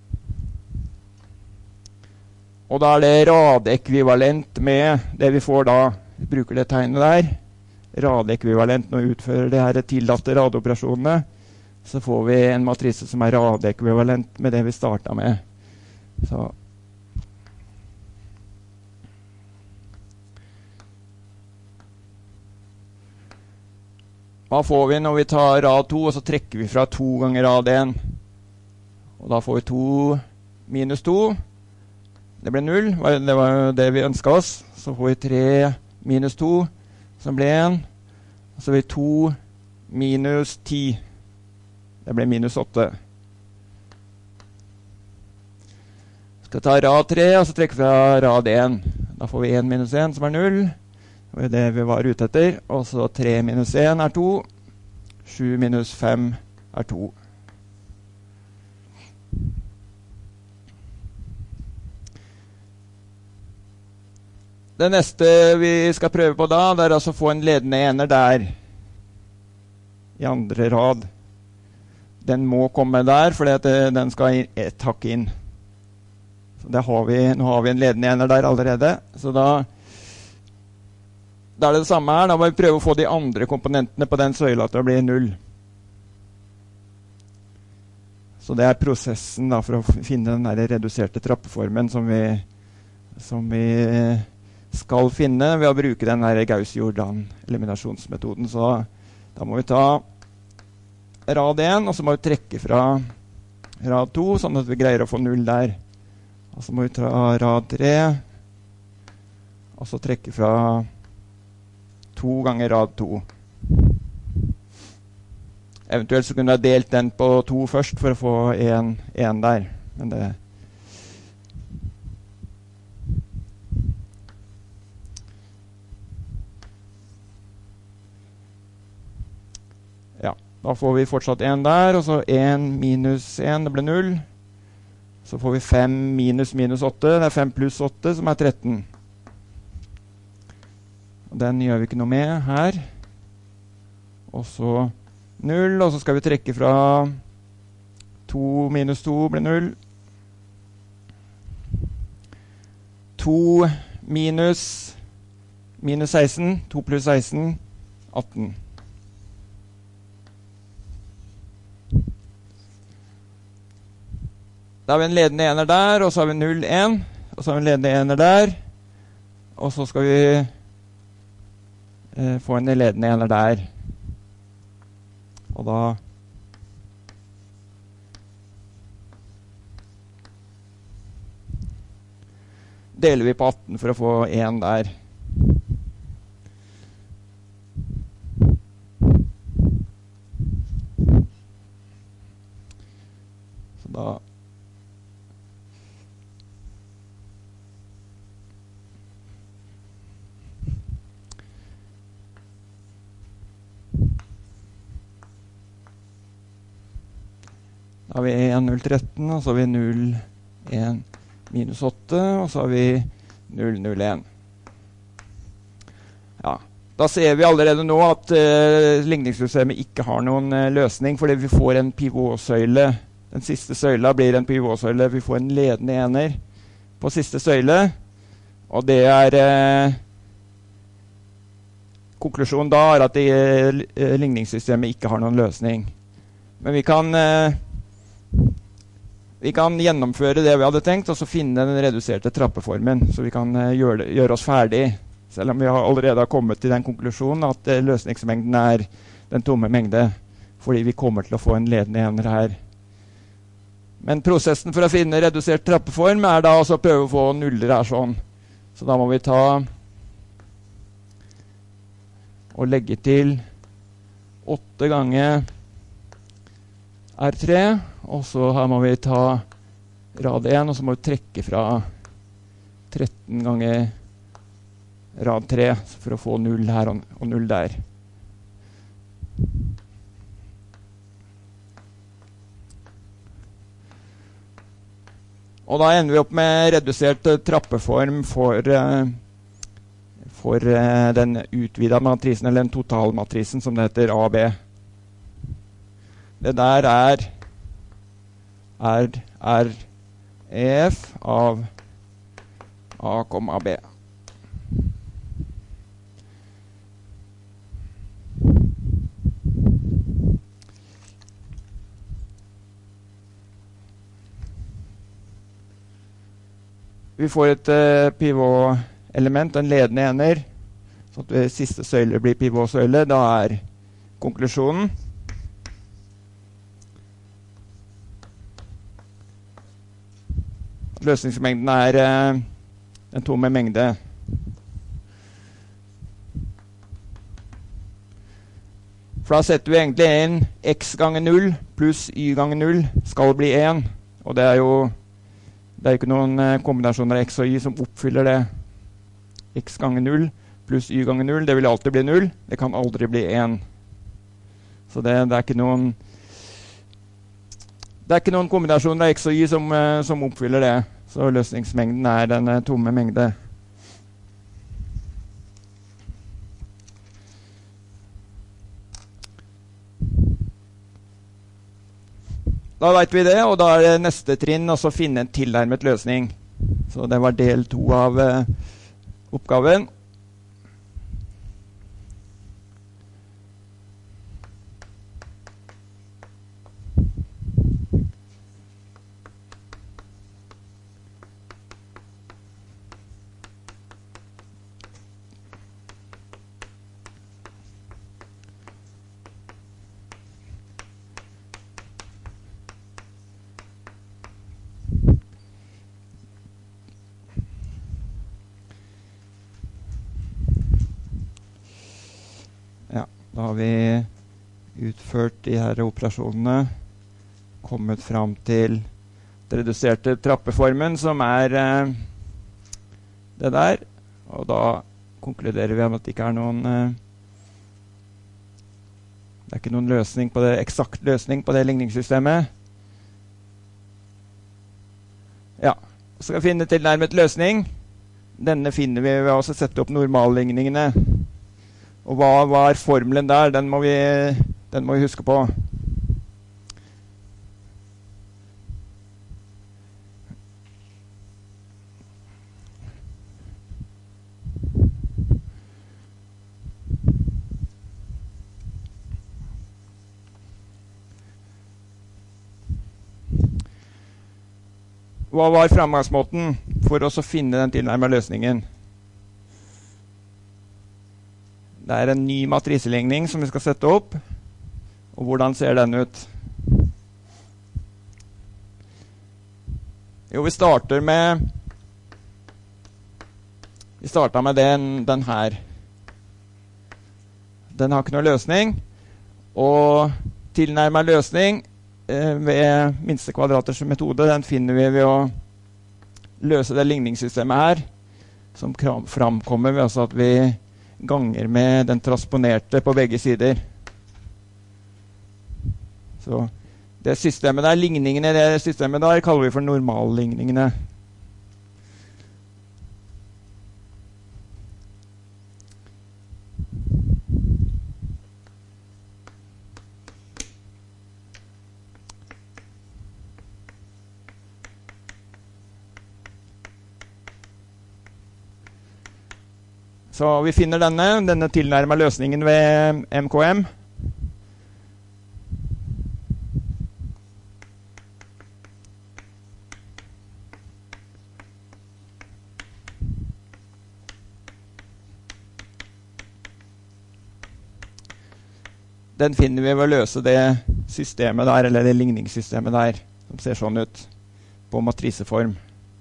Og da er det radekvivalent med det vi får da. Vi bruker det tegnet der. Radekvivalent når vi utfører det her tillatte radoperasjonene, så får vi en matrise som er radekvivalent med det vi startet med. Så. Hva får vi når vi tar rad to, og så trekker vi fra to ganger rad én? Og da får vi to minus to. Det ble null, det var det vi ønsket oss. Så får vi tre minus to, som ble en. Og så har vi to minus ti. Det ble minus åtte. Skal ta rad tre, og så trekke fra rad én. Da får vi en minus en, som er null. Det var det vi var ute etter. Og så tre minus en er to. sju minus fem er to. Det neste vi skal prøve på da, det er altså å få en ledende ener der, i andre rad. Den må komme der, fordi at den skal et hakk inn. Så det har vi, nå har vi en ledende ener der allerede, så da, da er det det samme her. Da må vi prøve å få de andre komponentene på den søyla til å bli null. Så det er prosessen da, for å finne den der reduserte trappeformen som vi, som vi skal finne ved å bruke den her Gauss-Jordan-eliminasjonsmetoden. Så da må vi ta rad én, og så må vi trekke fra rad to, sånn at vi greier å få null der. Og så må vi ta rad tre, og så trekke fra to ganger rad to. Eventuelt så kunne jeg delt den på to først for å få en, en der. Men det Da får vi fortsatt en der, og så en minus en, det ble null. Så får vi fem minus minus åtte, det er fem pluss åtte, som er tretten. Og den gjør vi ikke noe med her. Og så null, og så skal vi trekke fra to minus to blir null. to minus minus seksten, to pluss seksten, atten. Da har vi en ledende ener der, og så har vi null, en, og så har vi en ledende ener der, og så skal vi eh, få en ledende ener der. Og da deler vi på atten for å få en der. Så da Da har vi en, null, tretten, og så har vi null, en, minus åtte, og så har vi null, null, en. Ja, da ser vi allerede nå at uh, ligningssystemet ikke har noen uh, løsning, fordi vi får en pivotsøyle. Den siste søyla blir en pivotsøyle. Vi får en ledende ener på siste søyle, og det er uh, konklusjonen da er at det, uh, ligningssystemet ikke har noen løsning. Men vi kan uh, Vi kan gjennomføre det vi hadde tenkt, og så finne den reduserte trappeformen, så vi kan uh, gjøre, det, gjøre oss ferdig, selv om vi har allerede har kommet til den konklusjonen at uh, løsningsmengden er den tomme mengde, fordi vi kommer til å få en ledende ener her. Men prosessen for å finne redusert trappeform er da altså å prøve å få nuller her sånn. Så da må vi ta og legge til åtte ganger R tre, og så her må vi ta rad én, og så må vi trekke fra tretten ganger rad tre for å få null her og, og null der. Og da ender vi opp med redusert uh, trappeform for, uh, for uh, den utvidede matrisen, eller den totalmatrisen som det heter A B. Det der er er, er E F av A, B. Vi får et uh, pivot-element, en ledende ener, så at ved siste søyle blir pivotsøyle. Da er konklusjonen løsningsmengden er uh, den tomme mengde. For da setter vi egentlig inn x ganger null pluss y ganger null skal bli én. Og det er jo det er ikke noen uh, kombinasjoner av x og y som oppfyller det. X ganger null pluss y ganger null, det vil alltid bli null. Det kan aldri bli én. Så det, det er ikke noen Det er ikke noen kombinasjoner av x og y som, uh, som oppfyller det. Så løsningsmengden er den uh, tomme mengde. Da vet vi det, og da er det neste trinn å finne en tilnærmet løsning. Så det var del to av uh, oppgaven. Da har vi utført de her operasjonene, kommet fram til den reduserte trappeformen, som er eh, det der. Og da konkluderer vi med at det ikke er noen eh, det er ikke noen løsning på det, eksakt løsning på det ligningssystemet. Ja, så skal vi finne tilnærmet løsning. Denne finner vi ved å sette opp normalligningene. Og hva, hva er formelen der? Den må vi, den må vi huske på. hva var fremgangsmåten for oss å finne den tilnærmede løsningen? Det er en ny matriseligning som vi skal sette opp. Og hvordan ser den ut? Jo, vi starter med Vi starter med den, den her. Den har ikke noe løsning. Og tilnærmet løsning eh, ved minste kvadraters metode, den finner vi ved å løse det ligningssystemet her, som framkommer ved altså at vi ganger med den transponerte på begge sider. Så det systemet der, ligningene i det systemet der, kaller vi for normalligningene. Så vi finner denne, denne tilnærmede løsningen ved M K M. Den finner vi ved å løse det systemet der, eller det ligningssystemet der, som ser sånn ut på matriseform.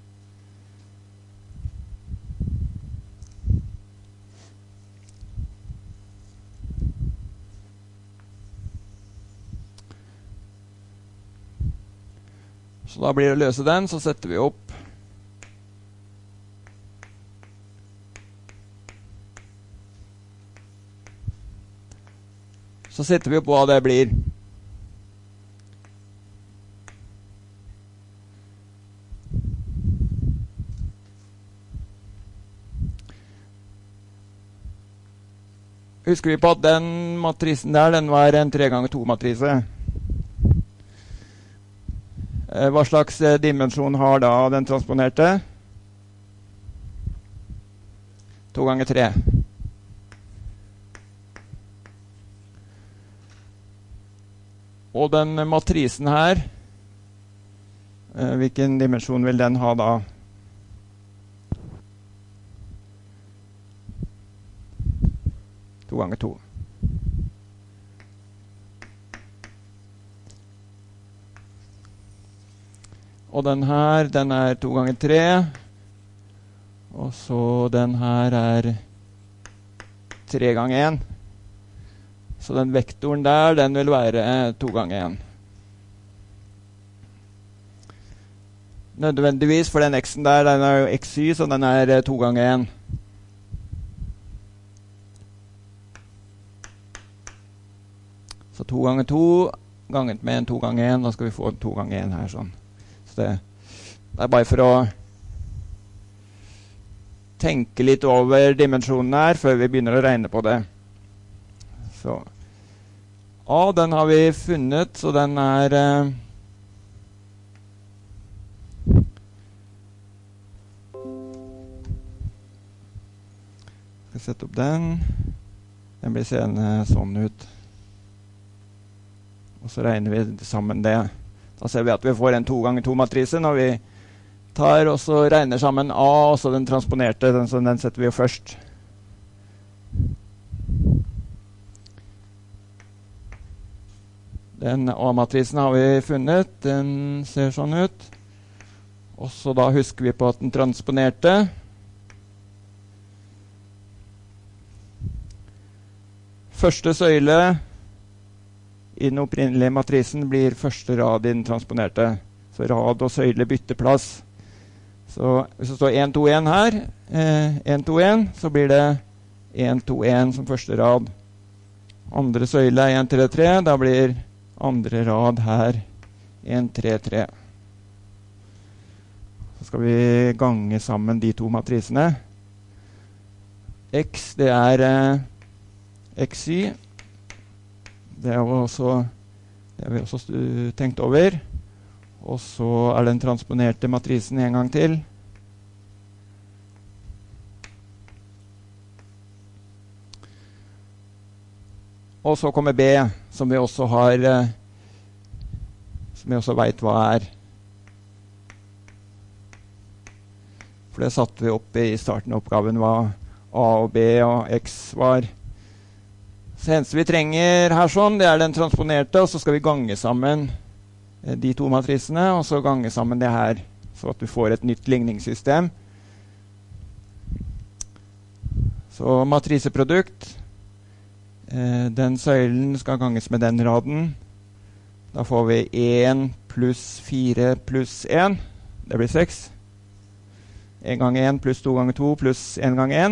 Så da blir det å løse den, så setter vi opp Så setter vi opp hva det blir. Husker vi på at den matrisen der, den var en tre ganger to matrise. Hva slags dimensjon har da den transponerte? to ganger tre. Og den matrisen her, hvilken dimensjon vil den ha da? to ganger to. Og den her, den er to ganger tre. Og så den her er tre ganger en. Så den vektoren der, den vil være to ganger en. Nødvendigvis, for den x-en der, den er jo xy, så den er to ganger en. Så to ganger to, ganget med en to ganger en, da skal vi få en to ganger en her, sånn. Så det, det er bare for å tenke litt over dimensjonen her, før vi begynner å regne på det. Så A, den har vi funnet, så den er eh, skal sette opp den. Den blir seende sånn ut. Og så regner vi sammen det. Da ser vi at vi får en to ganger to matrise når vi tar og så regner sammen A, og så den transponerte, den, så den setter vi jo først. Den A-matrisen har vi funnet, den ser sånn ut. Og så da husker vi på at den transponerte. Første søyle i den opprinnelige matrisen blir første rad i den transponerte. Så rad og søyle bytter plass. Så hvis det står en to en her, eh, en to en, så blir det en to en som første rad. Andre søyle er en tre tre, da blir andre rad her en tre tre. Så skal vi gange sammen de to matrisene. X, det er eh, xy. Det har vi også, det har vi også tenkt over. Og så er den transponerte matrisen en gang til. Og så kommer B, som vi også har, som vi også vet hva er. For det satte vi opp i starten av oppgaven hva A og B og X var. Så eneste vi trenger her sånn, det er den transponerte, og så skal vi gange sammen de to matrisene, og så gange sammen det her, så at du får et nytt ligningssystem. Så matriseprodukt, eh, den søylen skal ganges med den raden. Da får vi en pluss fire pluss en, det blir seks. en gang en pluss to ganger to pluss en gang en.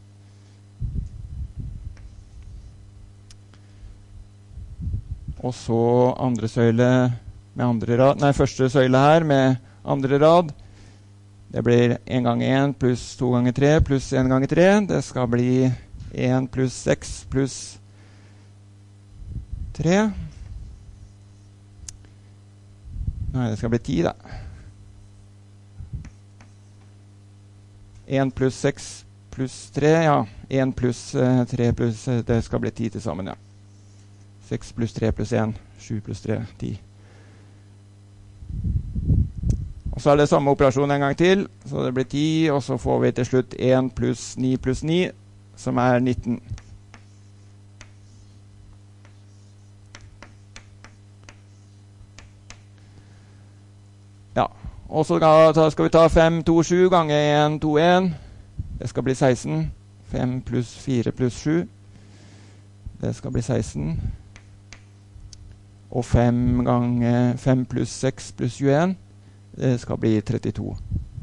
Og så andre søyle med andre rad, nei, første søyle her med andre rad. Det blir en gang en pluss to ganger tre pluss en ganger tre. Det skal bli en pluss seks pluss tre. Nei, det skal bli ti da. en pluss seks pluss tre, ja. en pluss tre pluss, det skal bli ti til sammen, ja. seks pluss tre pluss en, sju pluss tre, ti. Og så er det samme operasjon en gang til, så det blir ti, og så får vi til slutt en pluss ni pluss ni, som er nitten. Ja, og så skal vi ta fem, to, sju ganger en, to, en. Det skal bli seksten. fem pluss fire pluss sju. Det skal bli seksten. Og fem ganger fem pluss seks pluss tjueen. Det skal bli trettito.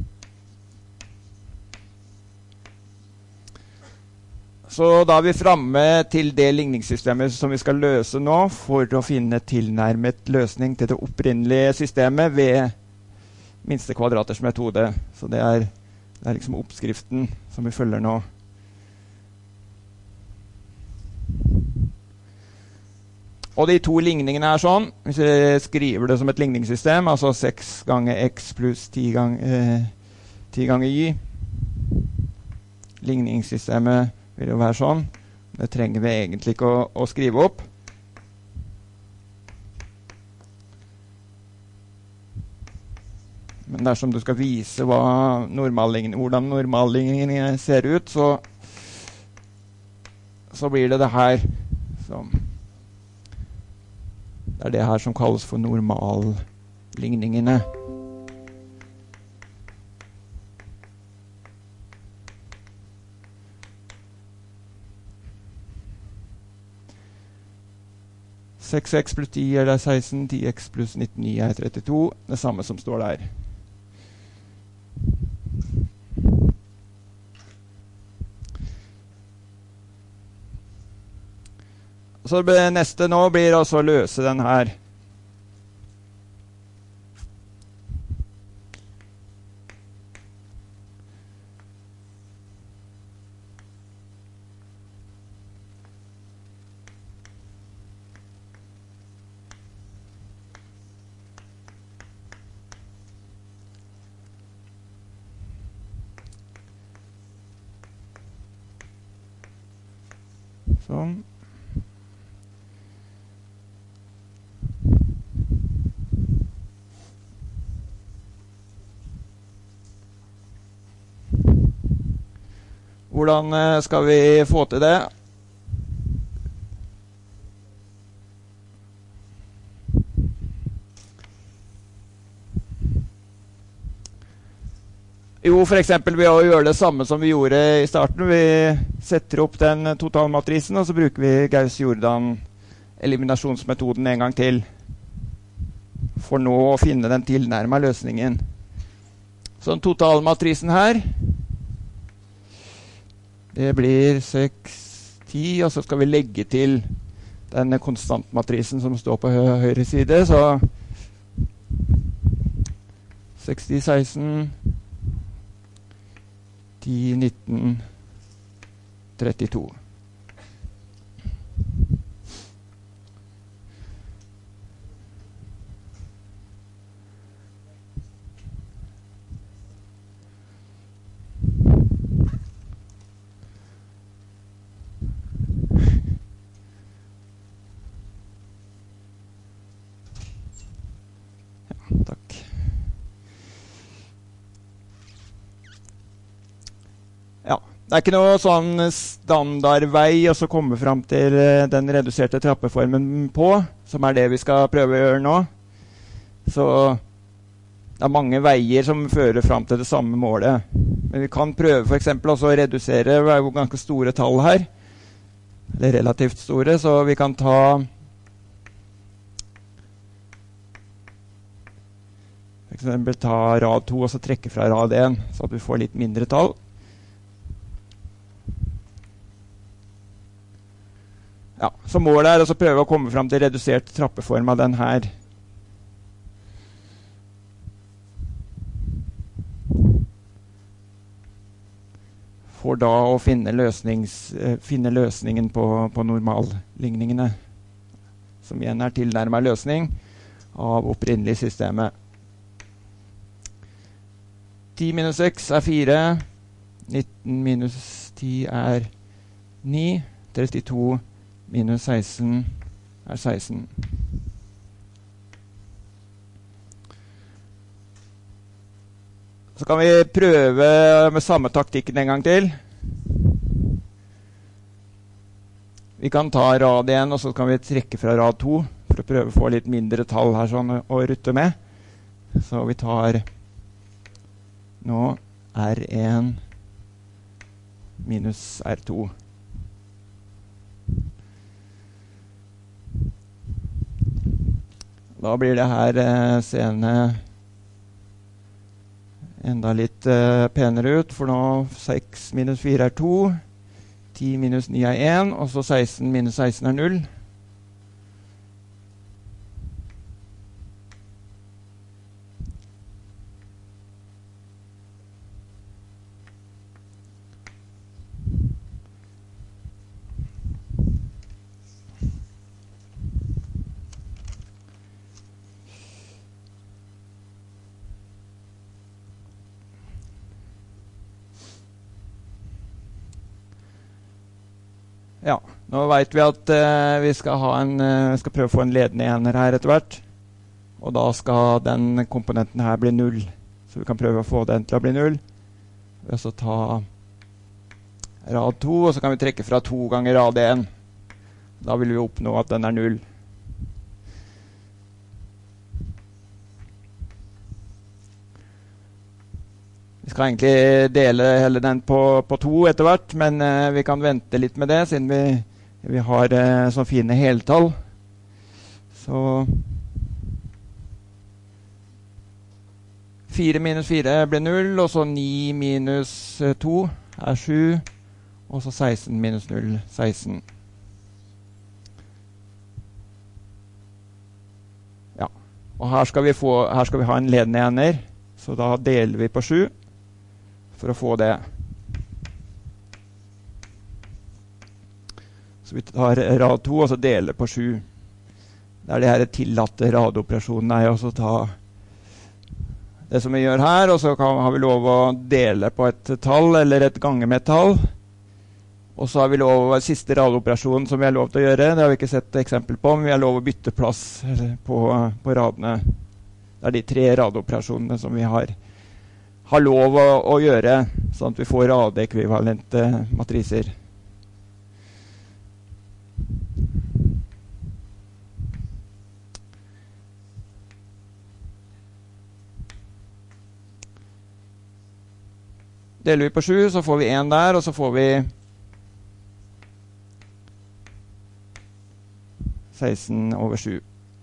Så da er vi fremme til det ligningssystemet som vi skal løse nå, for å finne tilnærmet løsning til det opprinnelige systemet ved minste kvadraters metode. Så det er, det er liksom oppskriften som vi følger nå. Og de to ligningene er sånn, hvis vi skriver det som et ligningssystem, altså seks ganger x pluss ti ganger, eh, ti ganger y. Ligningssystemet vil jo være sånn. Det trenger vi egentlig ikke å, å skrive opp. Men dersom du skal vise hva normalligningen, hvordan normalligningen ser ut, så, så blir det det her som det er det her som kalles for normalligningene. seks x pluss ti er det seksten, ti x pluss nitten y er trettito, det samme som står der. Så det neste nå blir altså å løse den her. Sånn. Hvordan skal vi få til det? Jo, for eksempel ved å gjøre det samme som vi gjorde i starten. Vi setter opp den totalmatrisen, og så bruker vi Gauss-Jordan-eliminasjonsmetoden en gang til. For nå å finne den tilnærmede løsningen. Så den totalmatrisen her, det blir seks, ti, og så skal vi legge til denne konstantmatrisen som står på hø høyre side, så seksti, seksten, ti, nitten, trettito. Det er ikke noe sånn standardvei å komme frem til den reduserte trappeformen på, som er det vi skal prøve å gjøre nå. Så det er mange veier som fører frem til det samme målet. Men vi kan prøve for eksempel også å redusere ganske store tall her, eller relativt store, så vi kan ta for eksempel ta rad to og så trekke fra rad én, så at vi får litt mindre tall. Ja, så målet er å prøve å komme frem til redusert trappeform av den her. For da å finne, løsnings, finne løsningen på, på normalligningene, som igjen er tilnærmet løsning av opprinnelig systemet. ti minus seks er fire, nitten minus ti er ni, trettito minus seksten er seksten. Så kan vi prøve med samme taktikken en gang til. Vi kan ta rad én, og så kan vi trekke fra rad to, for å prøve å få litt mindre tall her sånn å rutte med. Så vi tar nå R én minus R to. Da blir det her eh, seende enda litt eh, penere ut, for nå seks minus fire er to, ti minus ni er én, og så seksten minus seksten er null. Ja, nå vet vi at uh, vi skal, ha en, uh, skal prøve å få en ledende ener her etter hvert. Og da skal den komponenten her bli null. Så vi kan prøve å få den til å bli null. Ved å ta rad to, og så kan vi trekke fra to ganger rad én. Da vil vi oppnå at den er null. Vi skal egentlig dele hele den på, på to etter hvert, men uh, vi kan vente litt med det, siden vi, vi har uh, så fine heltall. Så fire minus fire blir null, og så ni minus to er sju, og så seksten minus null, seksten. Ja, og her skal vi, få, her skal vi ha en ledende ener, så da deler vi på sju. For å få det. Så vi tar rad to og så deler på sju. Det er det her tillatte radoperasjonen er å ta det som vi gjør her, og så kan, har vi lov å dele på et tall eller et gange med et tall. Og så har vi lov å siste radoperasjonen som vi har lov til å gjøre. Det har vi ikke sett eksempel på, men vi har lov å bytte plass på, på radene. Det er de tre radoperasjonene som vi har har lov å, å gjøre, sånn at vi får radekvivalente matriser. Deler vi på sju, så får vi en der, og så får vi seksten over sju.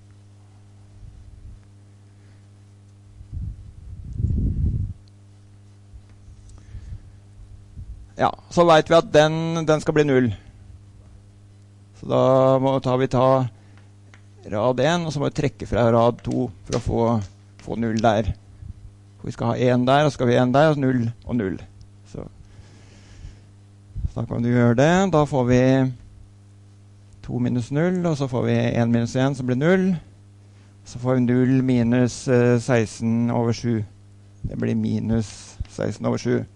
Ja, så vet vi at den, den skal bli null. Så da må ta, vi ta rad én, og så må vi trekke fra rad to for å få, få null der. For vi skal ha en der, og så skal vi ha en der, og null og null. Så, så da kan du gjøre det. Da får vi to minus null, og så får vi en minus en som blir null. Så får vi null minus uh, seksten over sju. Det blir minus seksten over sju.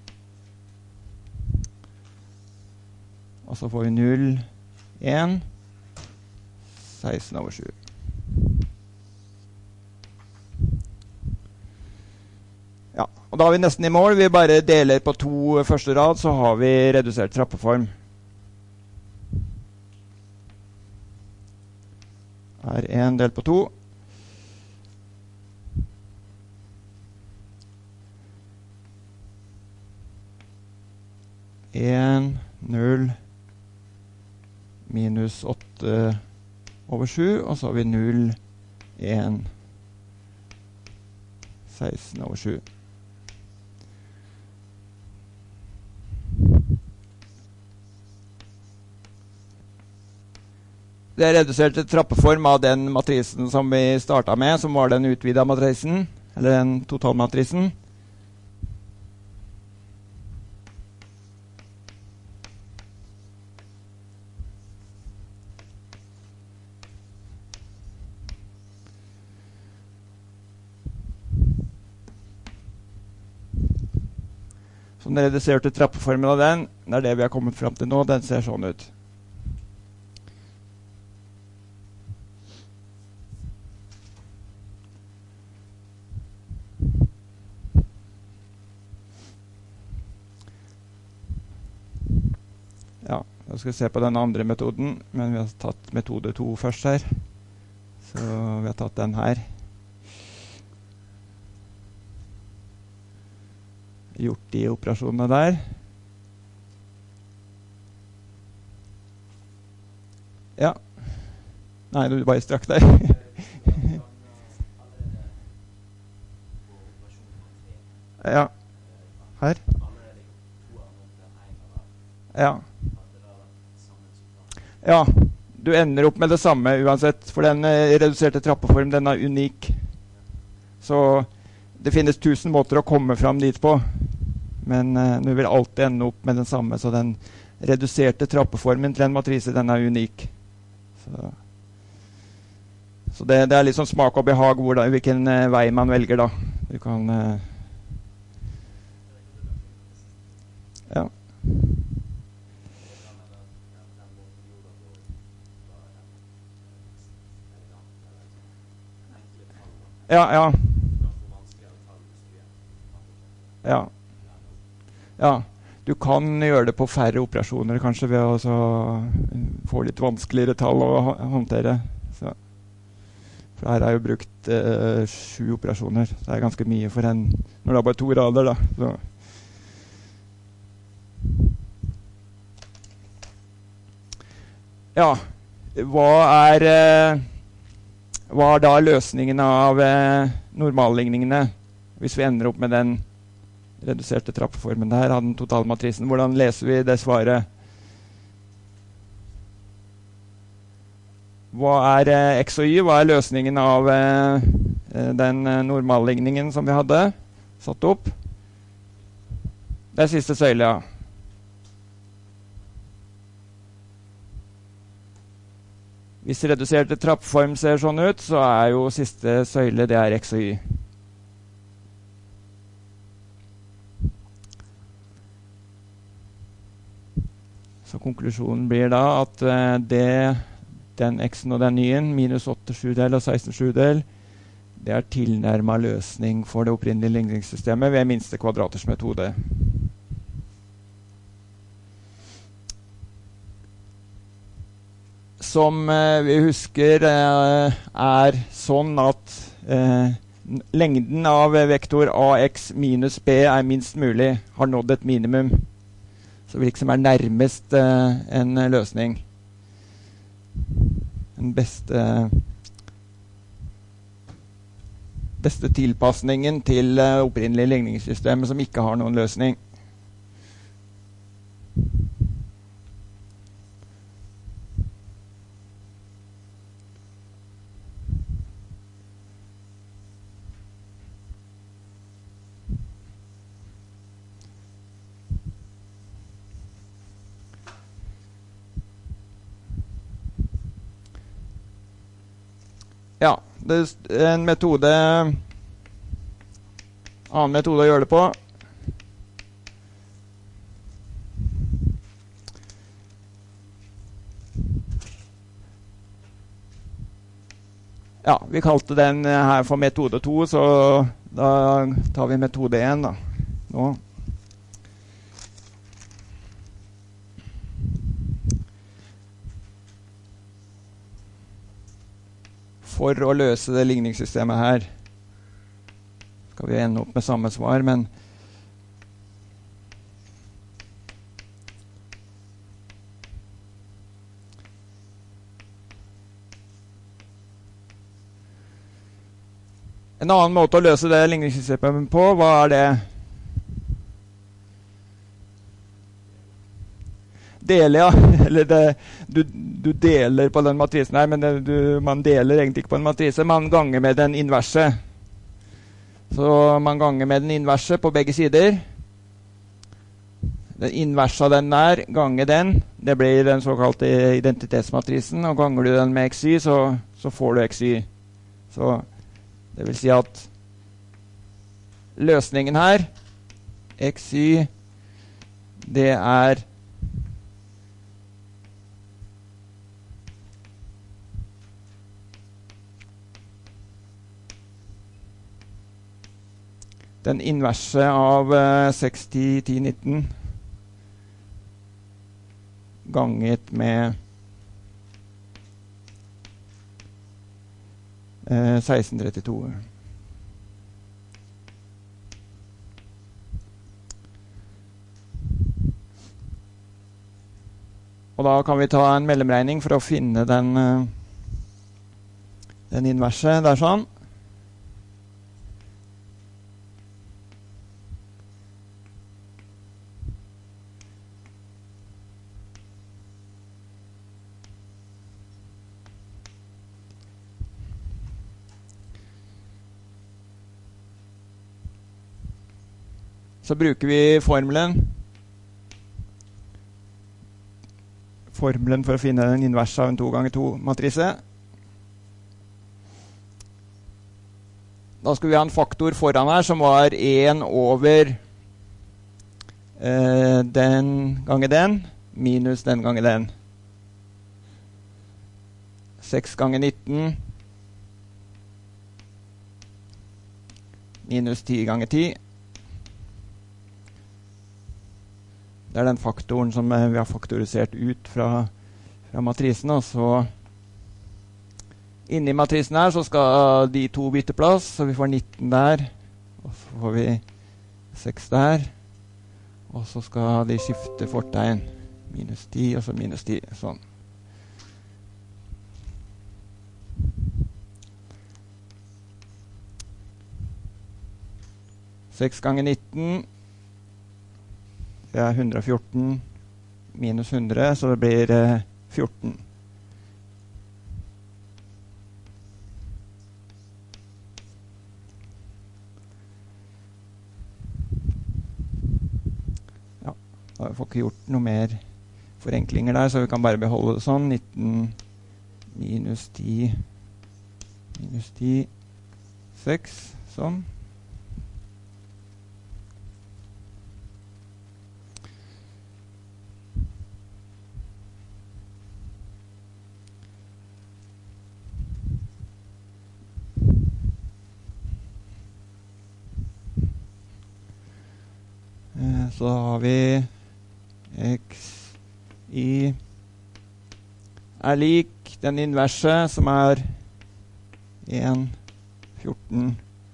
Og så får vi null, en, seksten over sju. Ja, Og da er vi nesten i mål. Vi bare deler på to første rad, så har vi redusert trappeform. Her en del på to. en, null, minus åtte over sju, og så har vi null, en, seksten over sju. Det er redusert til trappeform av den matrisen som vi startet med, som var den utvidede matrisen, eller den totalmatrisen. Så den reduserte trappeformen av den, det er det vi har kommet frem til nå, den ser sånn ut. Ja, da skal vi se på den andre metoden, men vi har tatt metode to først her. Så vi har tatt den her. Gjort de operasjonene der. Ja. Nei, du bare strakk deg. Ja. Her. Ja. Ja, du ender opp med det samme uansett, for den eh, reduserte trappeform, den er unik. Så det finnes tusen måter å komme fram dit på, men eh, du vil alltid ende opp med den samme, så den reduserte trappeformen til en matrise, den er unik. Så, så det, det er litt sånn smak og behag hvor da, hvilken eh, vei man velger da. Du kan... Eh, ja. Ja, ja. Ja. Ja. Du kan gjøre det på færre operasjoner, kanskje, ved å så få litt vanskeligere tall å håndtere. Så. For her er jo brukt eh, sju operasjoner. Det er ganske mye for en, når det er bare to rader, da. Så. Ja, hva er... Eh, Hva er da løsningen av eh, normalligningene hvis vi ender opp med den reduserte trappeformen der av den totalmatrisen? Hvordan leser vi det svaret? Hva er eh, X og Y? Hva er løsningen av eh, den eh, normalligningen som vi hadde satt opp? Det er siste søyle, ja. Hvis reduserte trappeform ser sånn ut, så er jo siste søyle, det er X og Y. Så konklusjonen blir da at uh, det, den X-en og den Y-en, minus åtte sjudel og seksten sjudel, det er tilnærmet løsning for det opprinnelige ligningssystemet ved minste kvadraters metode. Som eh, vi husker eh, er sånn at eh, lengden av vektor ax minus b er minst mulig, har nådd et minimum. Så hvilken som er nærmest eh, en løsning. Den beste, beste tilpasningen til eh, opprinnelig ligningssystemet som ikke har noen løsning. Ja, det er en metode, annen metode å gjøre det på. Ja, vi kalte den her for metode to, så Da tar vi metode én da, nå. For å løse det ligningssystemet her, skal vi ende opp med samme svar, men en annen måte å løse det ligningssystemet på, hva er det? Dele, ja. Eller det, du, du deler på den matrisen her, men det, du, man deler egentlig ikke på en matrise. Man ganger med den inverse. Så man ganger med den inverse på begge sider. Den inverse av den der, ganger den. Det blir den såkalte identitetsmatrisen. Og ganger du den med xy, så, så får du xy. Så det vil si at løsningen her, xy, det er den inverse av uh, seks, ti, ti, nitten ganget med uh, seksten, trettito. Og da kan vi ta en mellomregning for å finne den, uh, den inverse der sånn. Så bruker vi formelen. Formelen for å finne den inverse av en to ganger to matrise. Da skulle vi ha en faktor foran her som var en over eh, den ganger den, minus den ganger den. seks ganger nitten, minus ti ganger ti. Det er den faktoren som vi har faktorisert ut fra, fra matrisen. Og så inni matrisen her så skal de to bytte plass, så vi får nitten der. Og så får vi seks der. Og så skal de skifte fortegn. Minus ti, og så minus ti. Sånn. seks ganger nitten. Det er hundre og fjorten minus hundre, så det blir eh, fjorten. Ja, da har vi ikke gjort noe mer forenklinger der, så vi kan bare beholde det sånn. nitten minus ti minus ti, seks, sånn. Så har vi x y er lik den inverse, som er en, fjorten,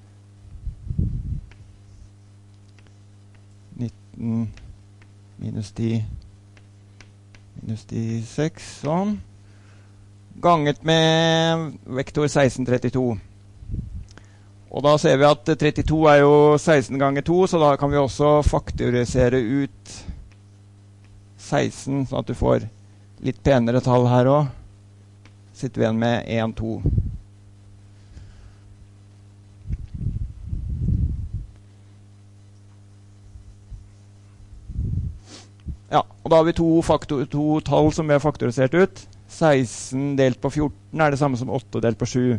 nitten, minus ti, minus ti, seks, sånn. Ganget med vektor seksten, trettito. Og da ser vi at trettito er jo seksten ganger to, så da kan vi også faktorisere ut seksten, sånn at du får litt penere tall her også. Sitter vi igjen med en, to. Ja, og da har vi to, faktor, to tall som vi har faktorisert ut. seksten delt på fjorten er det samme som åtte delt på sju.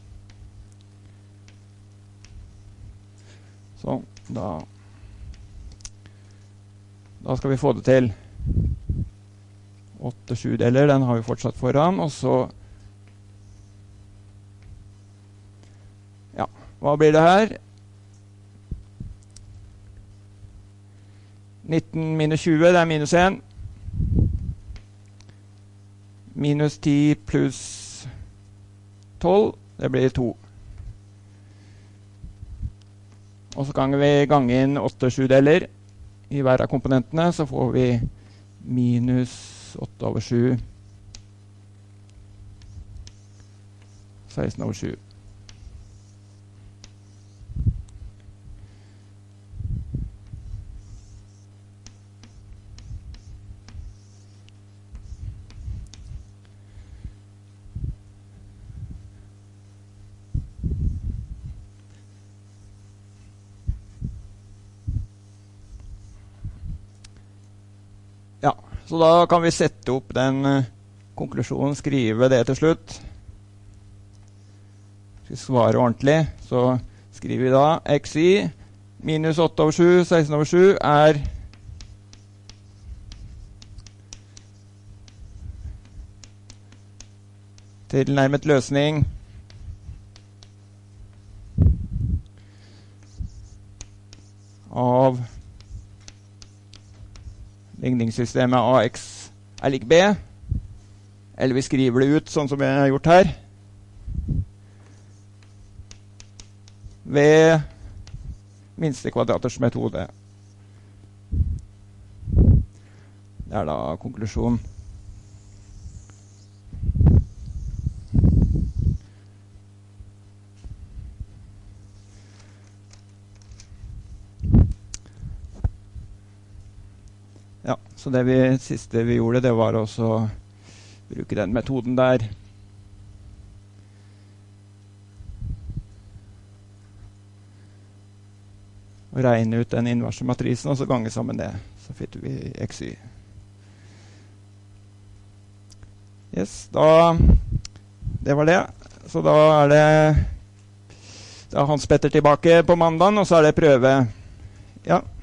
Så da Da skal vi få det til åtte sjudeler, den har vi fortsatt foran, og så ja, hva blir det her? nitten minus tjue, det er minus en. Minus ti pluss tolv, det blir to. Og så kan vi gange inn åtte sjudeler i hver av komponentene, så får vi minus åtte over sju. seksten over sju. Ja, så da kan vi sette opp den uh, konklusjonen, skrive det til slutt. Hvis vi svarer ordentlig, så skriver vi da xy minus åtte over sju, seksten over sju er tilnærmet løsning av ligningssystemet ax er lik b, eller vi skriver det ut sånn som jeg har gjort her, ved minste kvadraters metode. Det er da konklusjonen. Ja, så det vi, siste vi gjorde, det var også å bruke den metoden der. Og regne ut den inverse matrisen, og så gange sammen det. Så fikk vi xy. Yes, da, det var det. Så da er det, da er Hans Petter tilbake på mandagen, og så er det prøve. Ja.